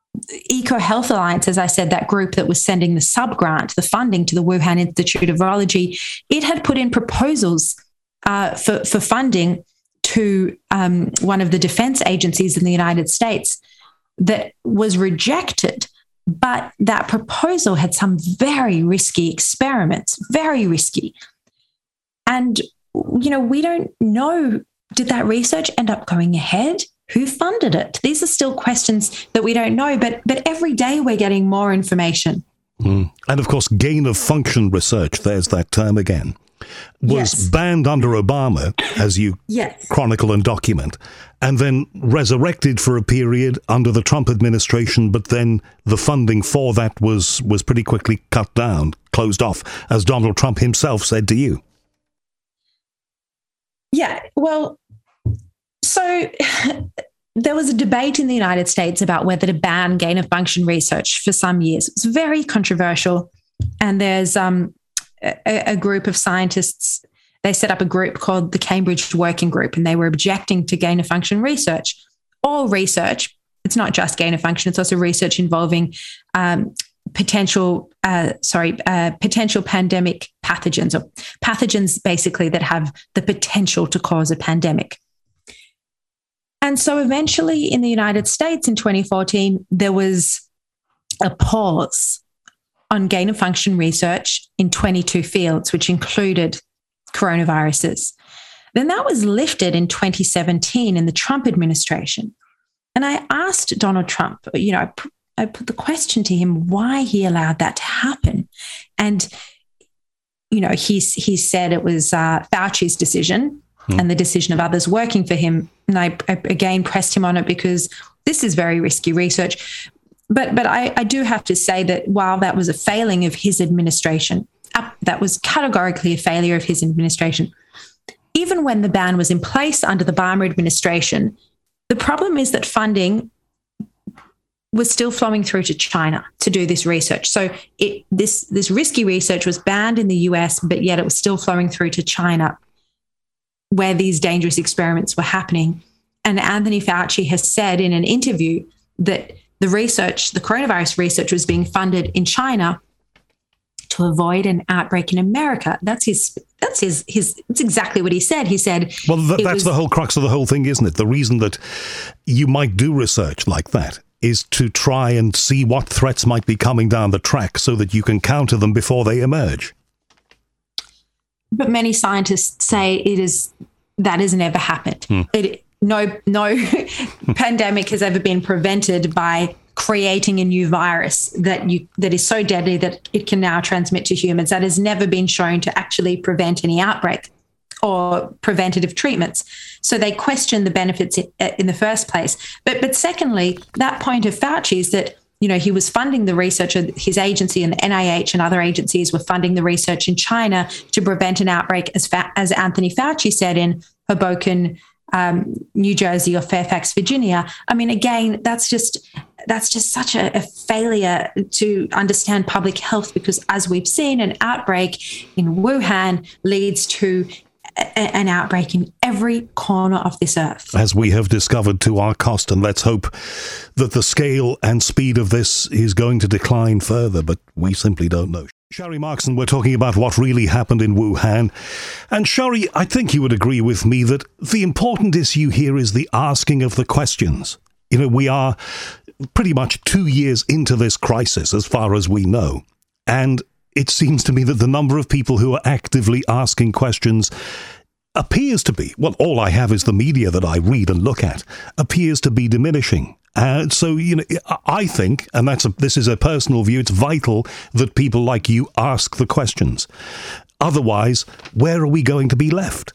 EcoHealth Alliance, as I said, that group that was sending the sub-grant, the funding to the Wuhan Institute of Virology, it had put in proposals uh, for, for funding to um, one of the defense agencies in the United States that was rejected. But that proposal had some very risky experiments, very risky. And, you know, we don't know, did that research end up going ahead? Who funded it? These are still questions that we don't know, but but every day we're getting more information. Mm. And of course, gain of function research, there's that term again, was yes. banned under Obama, as you yes. chronicle and document, and then resurrected for a period under the Trump administration, but then the funding for that was, was pretty quickly cut down, closed off, as Donald Trump himself said to you. Yeah, well, so there was a debate in the United States about whether to ban gain-of-function research for some years. It was very controversial. And there's um, a, a group of scientists, they set up a group called the Cambridge Working Group, and they were objecting to gain-of-function research. All research, it's not just gain-of-function, it's also research involving um, potential, uh, sorry, uh, potential pandemic pathogens, or pathogens basically that have the potential to cause a pandemic. And so eventually in the United States in twenty fourteen, there was a pause on gain-of-function research in twenty-two fields, which included coronaviruses. Then that was lifted in twenty seventeen in the Trump administration. And I asked Donald Trump, you know, I put, I put the question to him why he allowed that to happen. And, you know, he, he said it was uh, Fauci's decision and the decision of others working for him. And I, I again pressed him on it because this is very risky research. But but I, I do have to say that while that was a failing of his administration, uh, that was categorically a failure of his administration, even when the ban was in place under the Obama administration, the problem is that funding was still flowing through to China to do this research. So it, this, this risky research was banned in the U S, but yet it was still flowing through to China, where these dangerous experiments were happening. And Anthony Fauci has said in an interview that the research, the coronavirus research, was being funded in China to avoid an outbreak in America. That's his, that's his, his, that's exactly what he said. He said, well, th- that's was, the whole crux of the whole thing, isn't it? The reason that you might do research like that is to try and see what threats might be coming down the track so that you can counter them before they emerge. But many scientists say it is that has never happened. Hmm. It, no, no pandemic has ever been prevented by creating a new virus that you that is so deadly that it can now transmit to humans. That has never been shown to actually prevent any outbreak or preventative treatments. So they question the benefits in, in the first place. But but secondly, that point of Fauci's that, you know, he was funding the research of his agency, and the N I H and other agencies were funding the research in China to prevent an outbreak, as fa- as Anthony Fauci said in Hoboken, um, New Jersey, or Fairfax, Virginia. I mean, again, that's just that's just such a, a failure to understand public health, because as we've seen, an outbreak in Wuhan leads to an outbreak in every corner of this earth. As we have discovered to our cost, and let's hope that the scale and speed of this is going to decline further, but we simply don't know. Sherry Markson, we're talking about what really happened in Wuhan. And Sherry, I think you would agree with me that the important issue here is the asking of the questions. You know, we are pretty much two years into this crisis, as far as we know. And it seems to me that the number of people who are actively asking questions appears to be, well, all I have is the media that I read and look at, appears to be diminishing. Uh, so, you know, I think, and that's a, this is a personal view, it's vital that people like you ask the questions. Otherwise, where are we going to be left?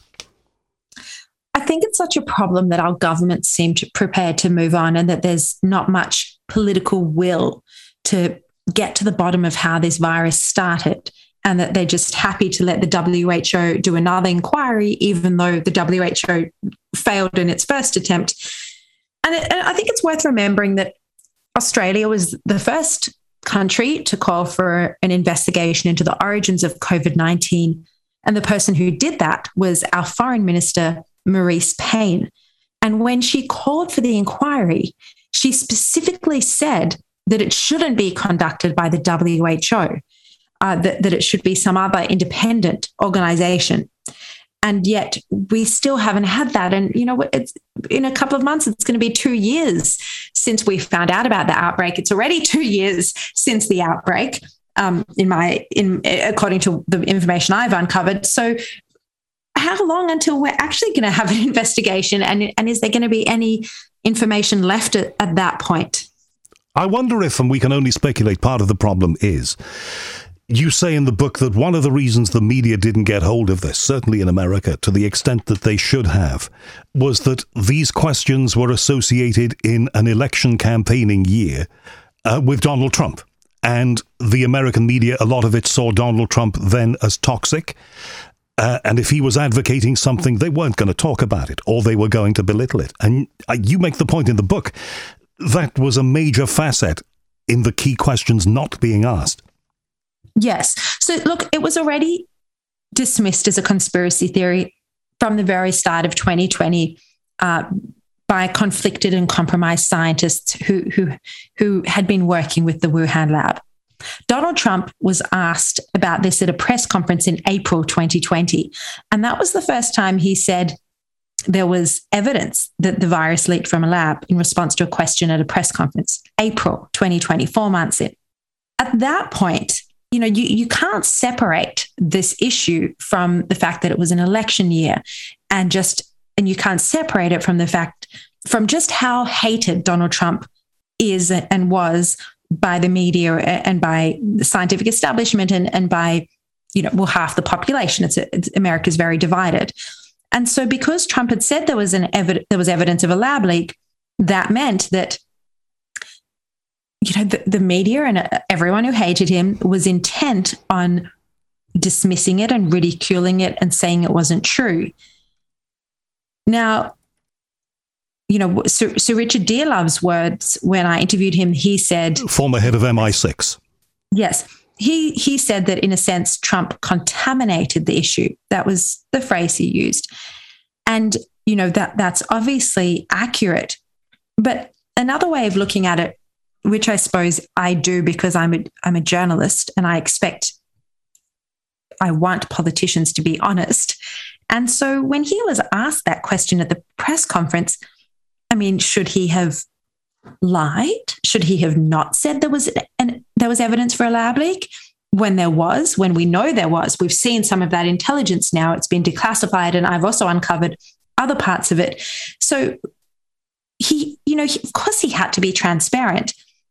I think it's such a problem that our governments seem to prepared to move on, and that there's not much political will to get to the bottom of how this virus started, and that they're just happy to let the W H O do another inquiry, even though the W H O failed in its first attempt. And, it, and I think it's worth remembering that Australia was the first country to call for an investigation into the origins of COVID nineteen. And the person who did that was our Foreign Minister, Marise Payne. And when she called for the inquiry, she specifically said that it shouldn't be conducted by the W H O, uh, that, that it should be some other independent organization. And yet we still haven't had that. And, you know, it's in a couple of months, it's going to be two years since we found out about the outbreak. It's already two years since the outbreak, um, in my, in according to the information I've uncovered. So how long until we're actually going to have an investigation? And, and is there going to be any information left at, at that point? I wonder if, and we can only speculate, part of the problem is, you say in the book that one of the reasons the media didn't get hold of this, certainly in America, to the extent that they should have, was that these questions were associated in an election campaigning year uh, with Donald Trump. And the American media, a lot of it saw Donald Trump then as toxic. Uh, and if he was advocating something, they weren't going to talk about it, or they were going to belittle it. And uh, you make the point in the book that was a major facet in the key questions not being asked. Yes. So, look, it was already dismissed as a conspiracy theory from the very start of twenty twenty uh, by conflicted and compromised scientists who, who, who had been working with the Wuhan lab. Donald Trump was asked about this at a press conference in April twenty twenty. And that was the first time he said there was evidence that the virus leaked from a lab in response to a question at a press conference. April twenty twenty, four months in. At that point, you know, you, you can't separate this issue from the fact that it was an election year and just, and you can't separate it from the fact, from just how hated Donald Trump is and was by the media and by the scientific establishment and, and by, you know, well, half the population. It's, it's America's very divided. And so because Trump had said there was an evid- there was evidence of a lab leak, that meant that, you know, the, the media and everyone who hated him was intent on dismissing it and ridiculing it and saying it wasn't true. Now, you know, Sir, Sir Richard Dearlove's words when I interviewed him, he said... Former head of M I six. Yes. He, he said that, in a sense, Trump contaminated the issue. That was the phrase he used. And, you know, that that's obviously accurate. But another way of looking at it, which I suppose I do because I'm a, I'm a journalist and I expect, I want politicians to be honest. And so when he was asked that question at the press conference, I mean, should he have lied? Should he have not said there was an, there was evidence for a lab leak when there was, when we know there was? We've seen some of that intelligence now. It's been declassified, and I've also uncovered other parts of it. So he, you know, he, of course he had to be transparent.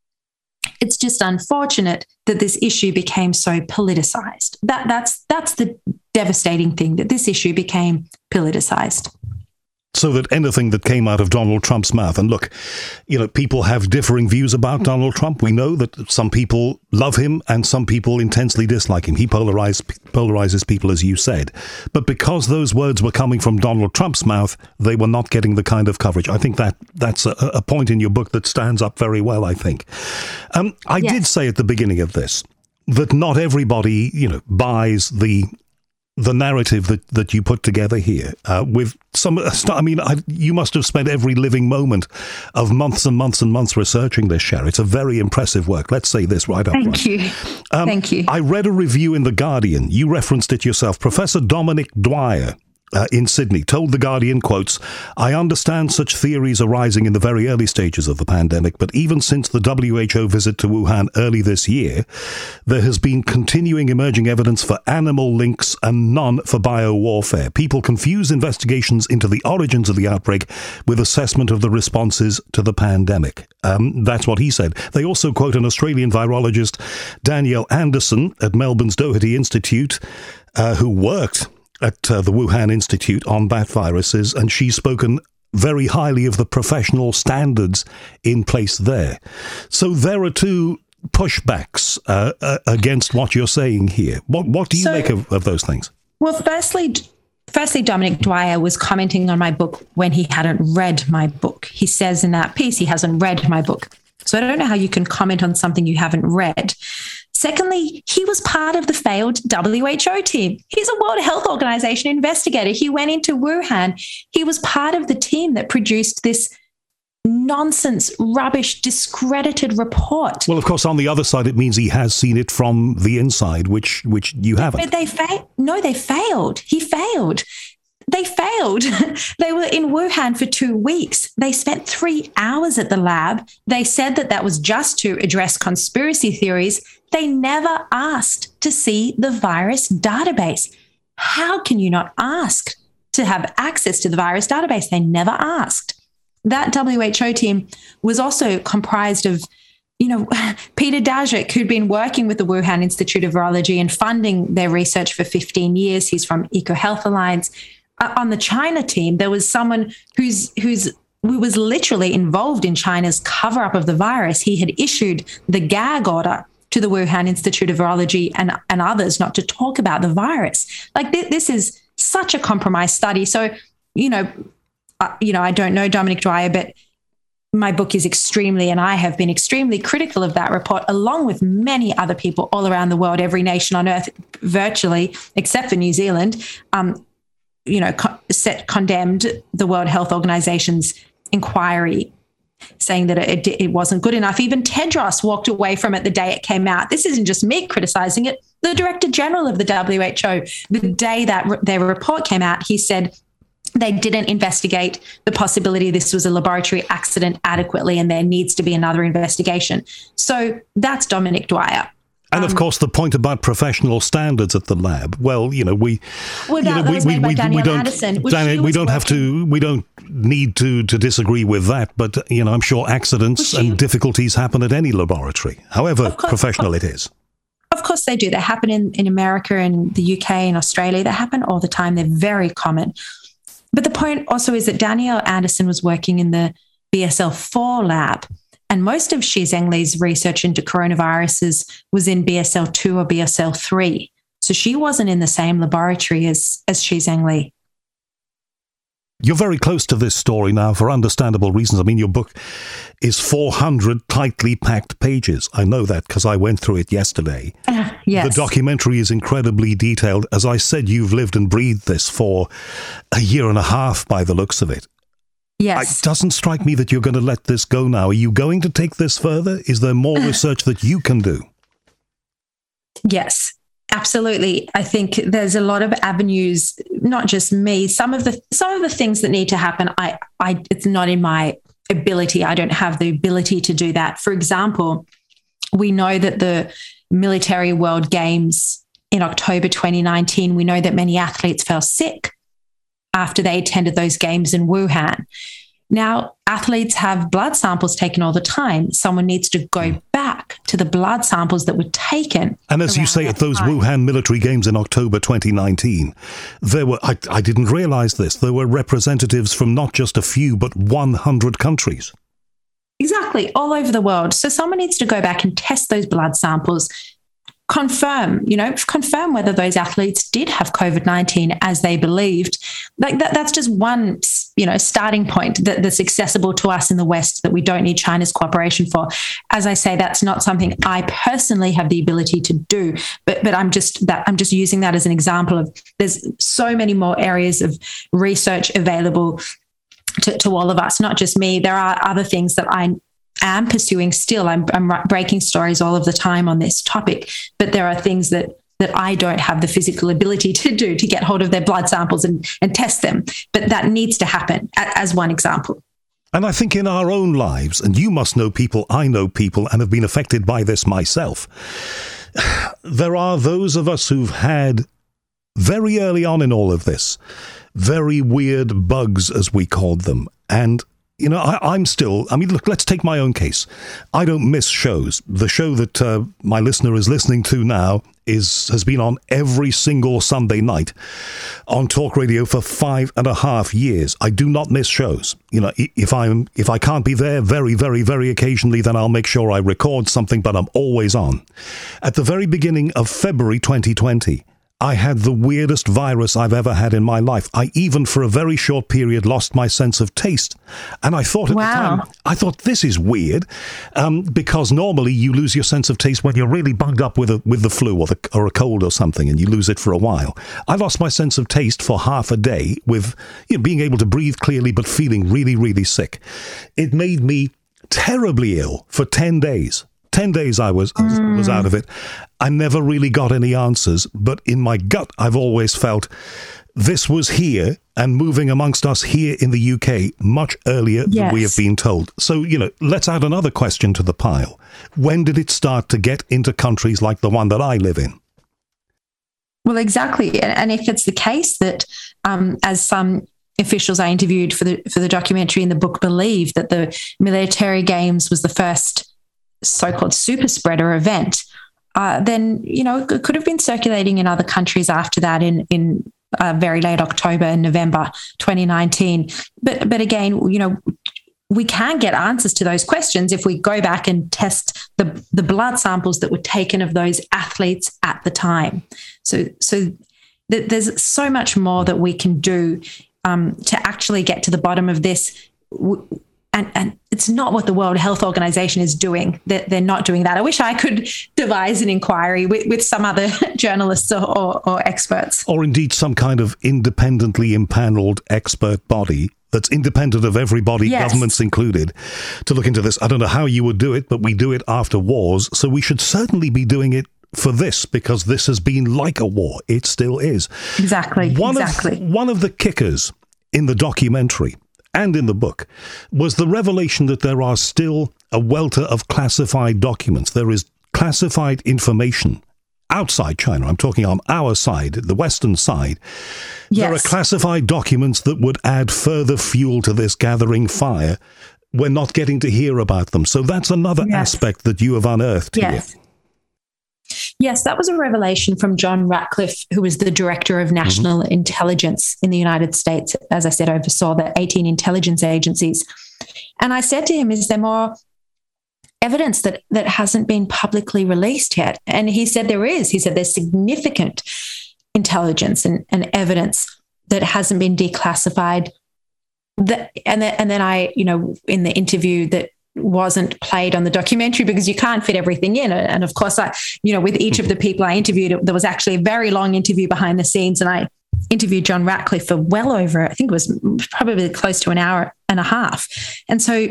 It's just unfortunate that this issue became so politicized. That that's that's the devastating thing, that this issue became politicized. So that anything that came out of Donald Trump's mouth, and look, you know, people have differing views about Donald Trump. We know that some people love him and some people intensely dislike him. He polarized, polarizes people, as you said. But because those words were coming from Donald Trump's mouth, they were not getting the kind of coverage. I think that that's a, a point in your book that stands up very well, I think. Um, I yes. did say at the beginning of this that not everybody, you know, buys the... the narrative that, that you put together here uh, with some, I mean, I, you must have spent every living moment of months and months and months researching this, Cher. It's a very impressive work. Let's say this right up front. Thank you. Um, Thank you. I read a review in The Guardian. You referenced it yourself. Professor Dominic Dwyer Uh, in Sydney, told The Guardian, quotes, "I understand such theories arising in the very early stages of the pandemic, but even since the W H O visit to Wuhan early this year, there has been continuing emerging evidence for animal links and none for biowarfare. People confuse investigations into the origins of the outbreak with assessment of the responses to the pandemic." Um, that's what he said. They also quote an Australian virologist, Danielle Anderson, at Melbourne's Doherty Institute, uh, who worked at uh, the Wuhan Institute on bat viruses, and she's spoken very highly of the professional standards in place there. So there are two pushbacks uh, uh, against what you're saying here. What what do you so, make of, of those things? Well, firstly, firstly, Dominic Dwyer was commenting on my book when he hadn't read my book. He says in that piece he hasn't read my book. So I don't know how you can comment on something you haven't read. Secondly, he was part of the failed W H O team. He's a World Health Organization investigator. He went into Wuhan. He was part of the team that produced this nonsense, rubbish, discredited report. Well, of course, on the other side, it means he has seen it from the inside, which which you haven't. But they failed. No, they failed. He failed. They failed. They were in Wuhan for two weeks. They spent three hours at the lab. They said that that was just to address conspiracy theories. They never asked to see the virus database. How can you not ask to have access to the virus database? They never asked. That W H O team was also comprised of, you know, Peter Daszak, who'd been working with the Wuhan Institute of Virology and funding their research for fifteen years. He's from EcoHealth Alliance. Uh, on the China team, there was someone who's who's who was literally involved in China's cover-up of the virus. He had issued the gag order to the Wuhan Institute of Virology and, and others not to talk about the virus. Like th- this is such a compromised study. So, you know, uh, you know, I don't know Dominic Dwyer, but my book is extremely, and I have been extremely critical of that report, along with many other people all around the world, every nation on earth, virtually, except for New Zealand, um, you know, co- set, condemned the World Health Organization's inquiry, saying that it, it wasn't good enough. Even Tedros walked away from it the day it came out. This isn't just me criticizing it. The Director General of the W H O, the day that re- their report came out, he said they didn't investigate the possibility this was a laboratory accident adequately and there needs to be another investigation. So that's Dominic Dwyer. And of course, the point about professional standards at the lab. Well, you know, we, well, that, you know, that we, was we, made by we, Danielle we don't, Anderson, Dan, we don't working. have to, we don't need to to disagree with that. But you know, I'm sure accidents well, she, and difficulties happen at any laboratory, however course, professional it is. Of course, they do. They happen in in America and the U K and Australia. They happen all the time. They're very common. But the point also is that Danielle Anderson was working in the B S L four lab. And most of Shi Zhengli's research into coronaviruses was in B S L two or B S L three. So she wasn't in the same laboratory as, as Shi Zhengli. You're very close to this story now for understandable reasons. I mean, your book is four hundred tightly packed pages. I know that because I went through it yesterday. Uh, yes. The documentary is incredibly detailed. As I said, you've lived and breathed this for a year and a half by the looks of it. Yes. It doesn't strike me that you're going to let this go now. Are you going to take this further? Is there more research that you can do? Yes, absolutely. I think there's a lot of avenues, not just me. Some of the some of the things that need to happen, I, I it's not in my ability. I don't have the ability to do that. For example, we know that the Military World Games in October twenty nineteen, we know that many athletes fell sick after they attended those games in Wuhan. Now, athletes have blood samples taken all the time. Someone needs to go back to the blood samples that were taken. And as you say, at those time. Wuhan military games in October twenty nineteen, there were, I, I didn't realize this, there were representatives from not just a few, but one hundred countries. Exactly, all over the world. So someone needs to go back and test those blood samples, confirm, you know, confirm whether those athletes did have COVID nineteen as they believed. Like that, that's just one, you know, starting point that, that's accessible to us in the West that we don't need China's cooperation for. As I say, that's not something I personally have the ability to do, but but I'm just that I'm just using that as an example of there's so many more areas of research available to, to all of us, not just me. There are other things that I am pursuing still. I'm, I'm breaking stories all of the time on this topic, but there are things that that I don't have the physical ability to do, to get hold of their blood samples and, and test them. But that needs to happen as one example. And I think in our own lives, and you must know people, I know people, and have been affected by this myself, there are those of us who've had, very early on in all of this, very weird bugs, as we called them. And You know, I, I'm still, I mean, look, let's take my own case. I don't miss shows. The show that uh, my listener is listening to now is has been on every single Sunday night on Talk Radio for five and a half years. I do not miss shows. You know, if I'm if I can't be there very, very, very occasionally, then I'll make sure I record something, but I'm always on. At the very beginning of February twenty twenty, I had the weirdest virus I've ever had in my life. I even, for a very short period, lost my sense of taste. And I thought at wow. the time, I thought, this is weird, um, because normally you lose your sense of taste when you're really bunged up with a, with the flu or, the, or a cold or something, and you lose it for a while. I lost my sense of taste for half a day with, you know, being able to breathe clearly but feeling really, really sick. It made me terribly ill for ten days. Ten days I was mm. was out of it. I never really got any answers, but in my gut, I've always felt this was here and moving amongst us here in the U K much earlier yes. than we have been told. So, you know, let's add another question to the pile. When did it start to get into countries like the one that I live in? Well, exactly. And if it's the case that, um, as some officials I interviewed for the for the documentary in the book believe, that the military games was the first so-called super spreader event, uh, then, you know, it could have been circulating in other countries after that in, in uh, very late October and November twenty nineteen. But, but again, you know, we can get answers to those questions if we go back and test the, the blood samples that were taken of those athletes at the time. So, so th- there's so much more that we can do um, to actually get to the bottom of this. W- And, and it's not what the World Health Organization is doing. They're, they're not doing that. I wish I could devise an inquiry with, with some other journalists or, or, or experts. Or indeed some kind of independently impaneled expert body that's independent of everybody, yes. governments included, to look into this. I don't know how you would do it, but we do it after wars. So we should certainly be doing it for this, because this has been like a war. It still is. Exactly. One exactly. Of, one of the kickers in the documentary and in the book was the revelation that there are still a welter of classified documents. There is classified information outside China. I'm talking on our side, the Western side. Yes. There are classified documents that would add further fuel to this gathering fire. We're not getting to hear about them. So that's another yes. aspect that you have unearthed yes. here. Yes, that was a revelation from John Ratcliffe, who was the director of national mm-hmm. intelligence in the United States. As I said, oversaw the eighteen intelligence agencies. And I said to him, is there more evidence that, that hasn't been publicly released yet? And he said there is. He said there's significant intelligence and, and evidence that hasn't been declassified. That, and, then, and then I, you know, in the interview that wasn't played on the documentary because you can't fit everything in. And of course, I, you know, with each of the people I interviewed, there was actually a very long interview behind the scenes, and I interviewed John Ratcliffe for well over, I think it was probably close to an hour and a half. And so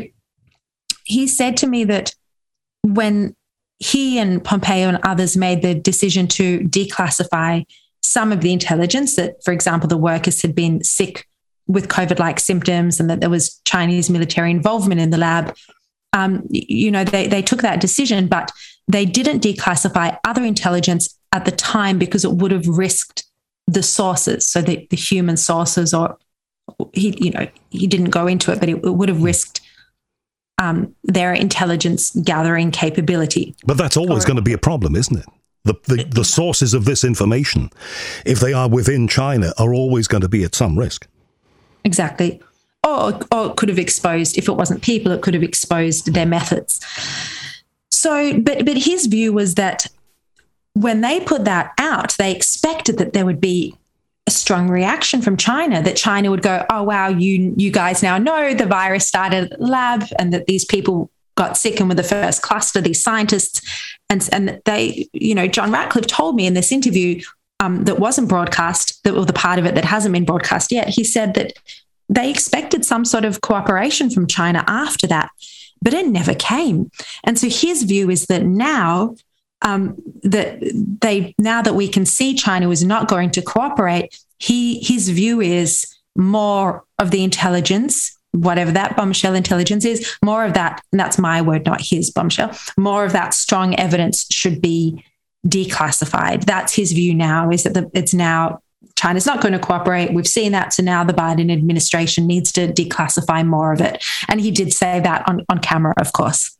he said to me that when he and Pompeo and others made the decision to declassify some of the intelligence, that, for example, the workers had been sick with COVID-like symptoms and that there was Chinese military involvement in the lab, Um, you know, they, they took that decision, but they didn't declassify other intelligence at the time because it would have risked the sources. So the, the human sources, or he, you know, he didn't go into it, but it, it would have risked um, their intelligence gathering capability. But that's always or, going to be a problem, isn't it? The, the the sources of this information, if they are within China, are always going to be at some risk. Exactly. Or, or it could have exposed, if it wasn't people, it could have exposed their methods. So, but but his view was that when they put that out, they expected that there would be a strong reaction from China, that China would go, oh, wow, you you guys now know the virus started at the lab and that these people got sick and were the first cluster, these scientists. And, and they, you know, John Ratcliffe told me in this interview um, that wasn't broadcast, that was the part of it that hasn't been broadcast yet, he said that they expected some sort of cooperation from China after that, but it never came. And so his view is that now um, that they now that we can see China is not going to cooperate, he his view is more of the intelligence, whatever that bombshell intelligence is, more of that, and that's my word, not his, bombshell, more of that strong evidence should be declassified. That's his view now, is that the, it's now China's not going to cooperate. We've seen that. So now the Biden administration needs to declassify more of it. And he did say that on, on camera, of course.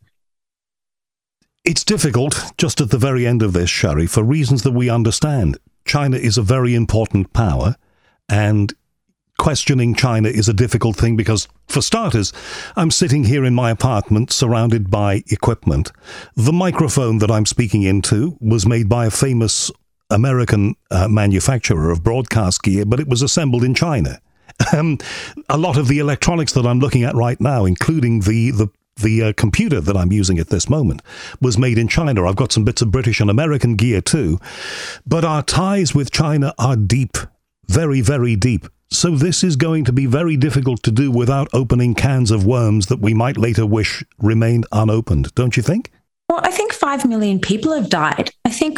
It's difficult just at the very end of this, Shari, for reasons that we understand. China is a very important power, and questioning China is a difficult thing because, for starters, I'm sitting here in my apartment surrounded by equipment. The microphone that I'm speaking into was made by a famous American uh, manufacturer of broadcast gear, but it was assembled in China. Um, a lot of the electronics that I'm looking at right now, including the the the uh, computer that I'm using at this moment, was made in China. I've got some bits of British and American gear too, but our ties with China are deep, very, very deep. So this is going to be very difficult to do without opening cans of worms that we might later wish remained unopened, don't you think? Well, I think five million people have died. I think,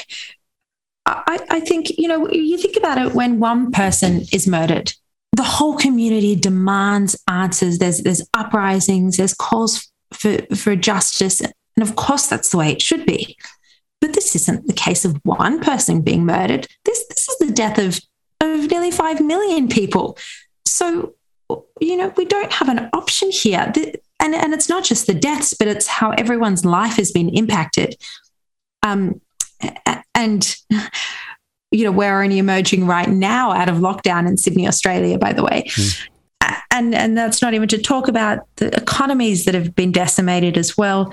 I, I think, you know, you think about it, when one person is murdered, the whole community demands answers. There's there's uprisings, there's calls for, for justice. And of course, that's the way it should be. But this isn't the case of one person being murdered. This this is the death of, of nearly five million people. So, you know, we don't have an option here. The, and, and it's not just the deaths, but it's how everyone's life has been impacted. Um, and... You know, we're only emerging right now out of lockdown in Sydney, Australia, by the way. Mm. And and that's not even to talk about the economies that have been decimated as well.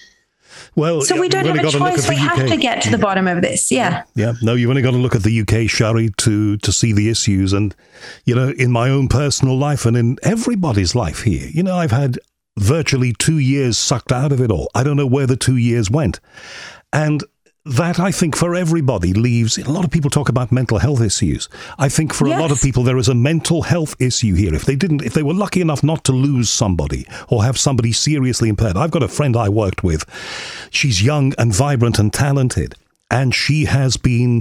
Well, so we don't have a choice. We have to get to the bottom of this. Yeah. Yeah. No, you've only got to look at the U K, Shari, to, to see the issues. And, you know, in my own personal life and in everybody's life here, you know, I've had virtually two years sucked out of it all. I don't know where the two years went. And that, I think, for everybody leaves, a lot of people talk about mental health issues. I think for yes. a lot of people, there is a mental health issue here. If they didn't, if they were lucky enough not to lose somebody or have somebody seriously impaired. I've got a friend I worked with. She's young and vibrant and talented, and she has been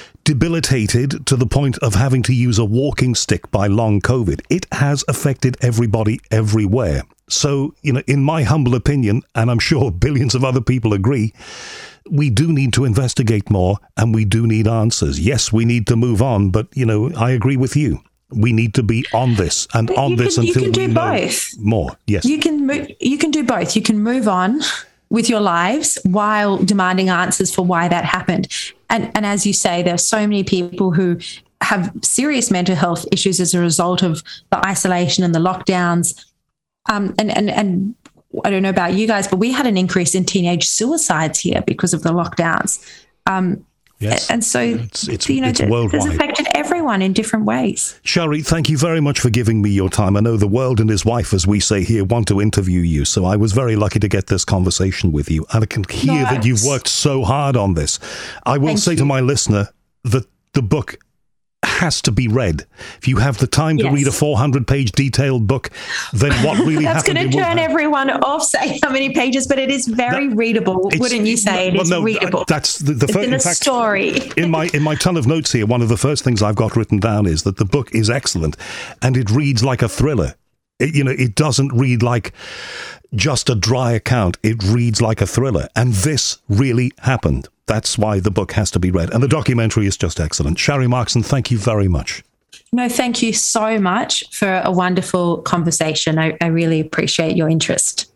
debilitated to the point of having to use a walking stick by long COVID. It has affected everybody everywhere. So, you know, in my humble opinion, and I'm sure billions of other people agree, we do need to investigate more and we do need answers. Yes, we need to move on, but, you know, I agree with you. We need to be on this and but on this can, until we know more. You can do both. More, yes. You can, mo- you can do both. You can move on with your lives while demanding answers for why that happened. And, and as you say, there are so many people who have serious mental health issues as a result of the isolation and the lockdowns. Um, and, and, and, I don't know about you guys, but we had an increase in teenage suicides here because of the lockdowns. Um, yes. And so, it's, it's, you know, it's worldwide. It's affected everyone in different ways. Shari, thank you very much for giving me your time. I know the world and his wife, as we say here, want to interview you. So I was very lucky to get this conversation with you. And I can hear no, that you've worked so hard on this. I will say you. to my listener that the book has to be read. If you have the time to yes. read a four hundred page detailed book, then what really That's happened... That's going to turn everyone off, say how many pages, but it is very that, readable, wouldn't you say? It well, is no, readable. That's the, the it's first, in, in a fact, story. in my in my ton of notes here, one of the first things I've got written down is that the book is excellent and it reads like a thriller. It, you know, it doesn't read like just a dry account. It reads like a thriller. And this really happened. That's why the book has to be read. And the documentary is just excellent. Shari Markson, thank you very much. No, thank you so much for a wonderful conversation. I, I really appreciate your interest.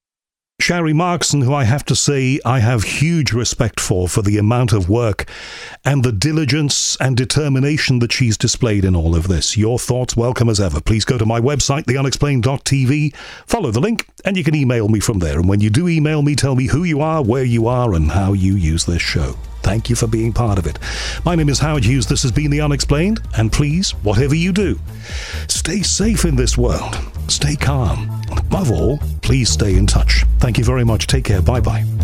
Shari Markson, who I have to say I have huge respect for, for the amount of work and the diligence and determination that she's displayed in all of this. Your thoughts welcome as ever. Please go to my website, the unexplained dot t v, follow the link, and you can email me from there. And when you do email me, tell me who you are, where you are, and how you use this show. Thank you for being part of it. My name is Howard Hughes. This has been The Unexplained. And please, whatever you do, stay safe in this world. Stay calm. And above all, please stay in touch. Thank you very much. Take care. Bye-bye.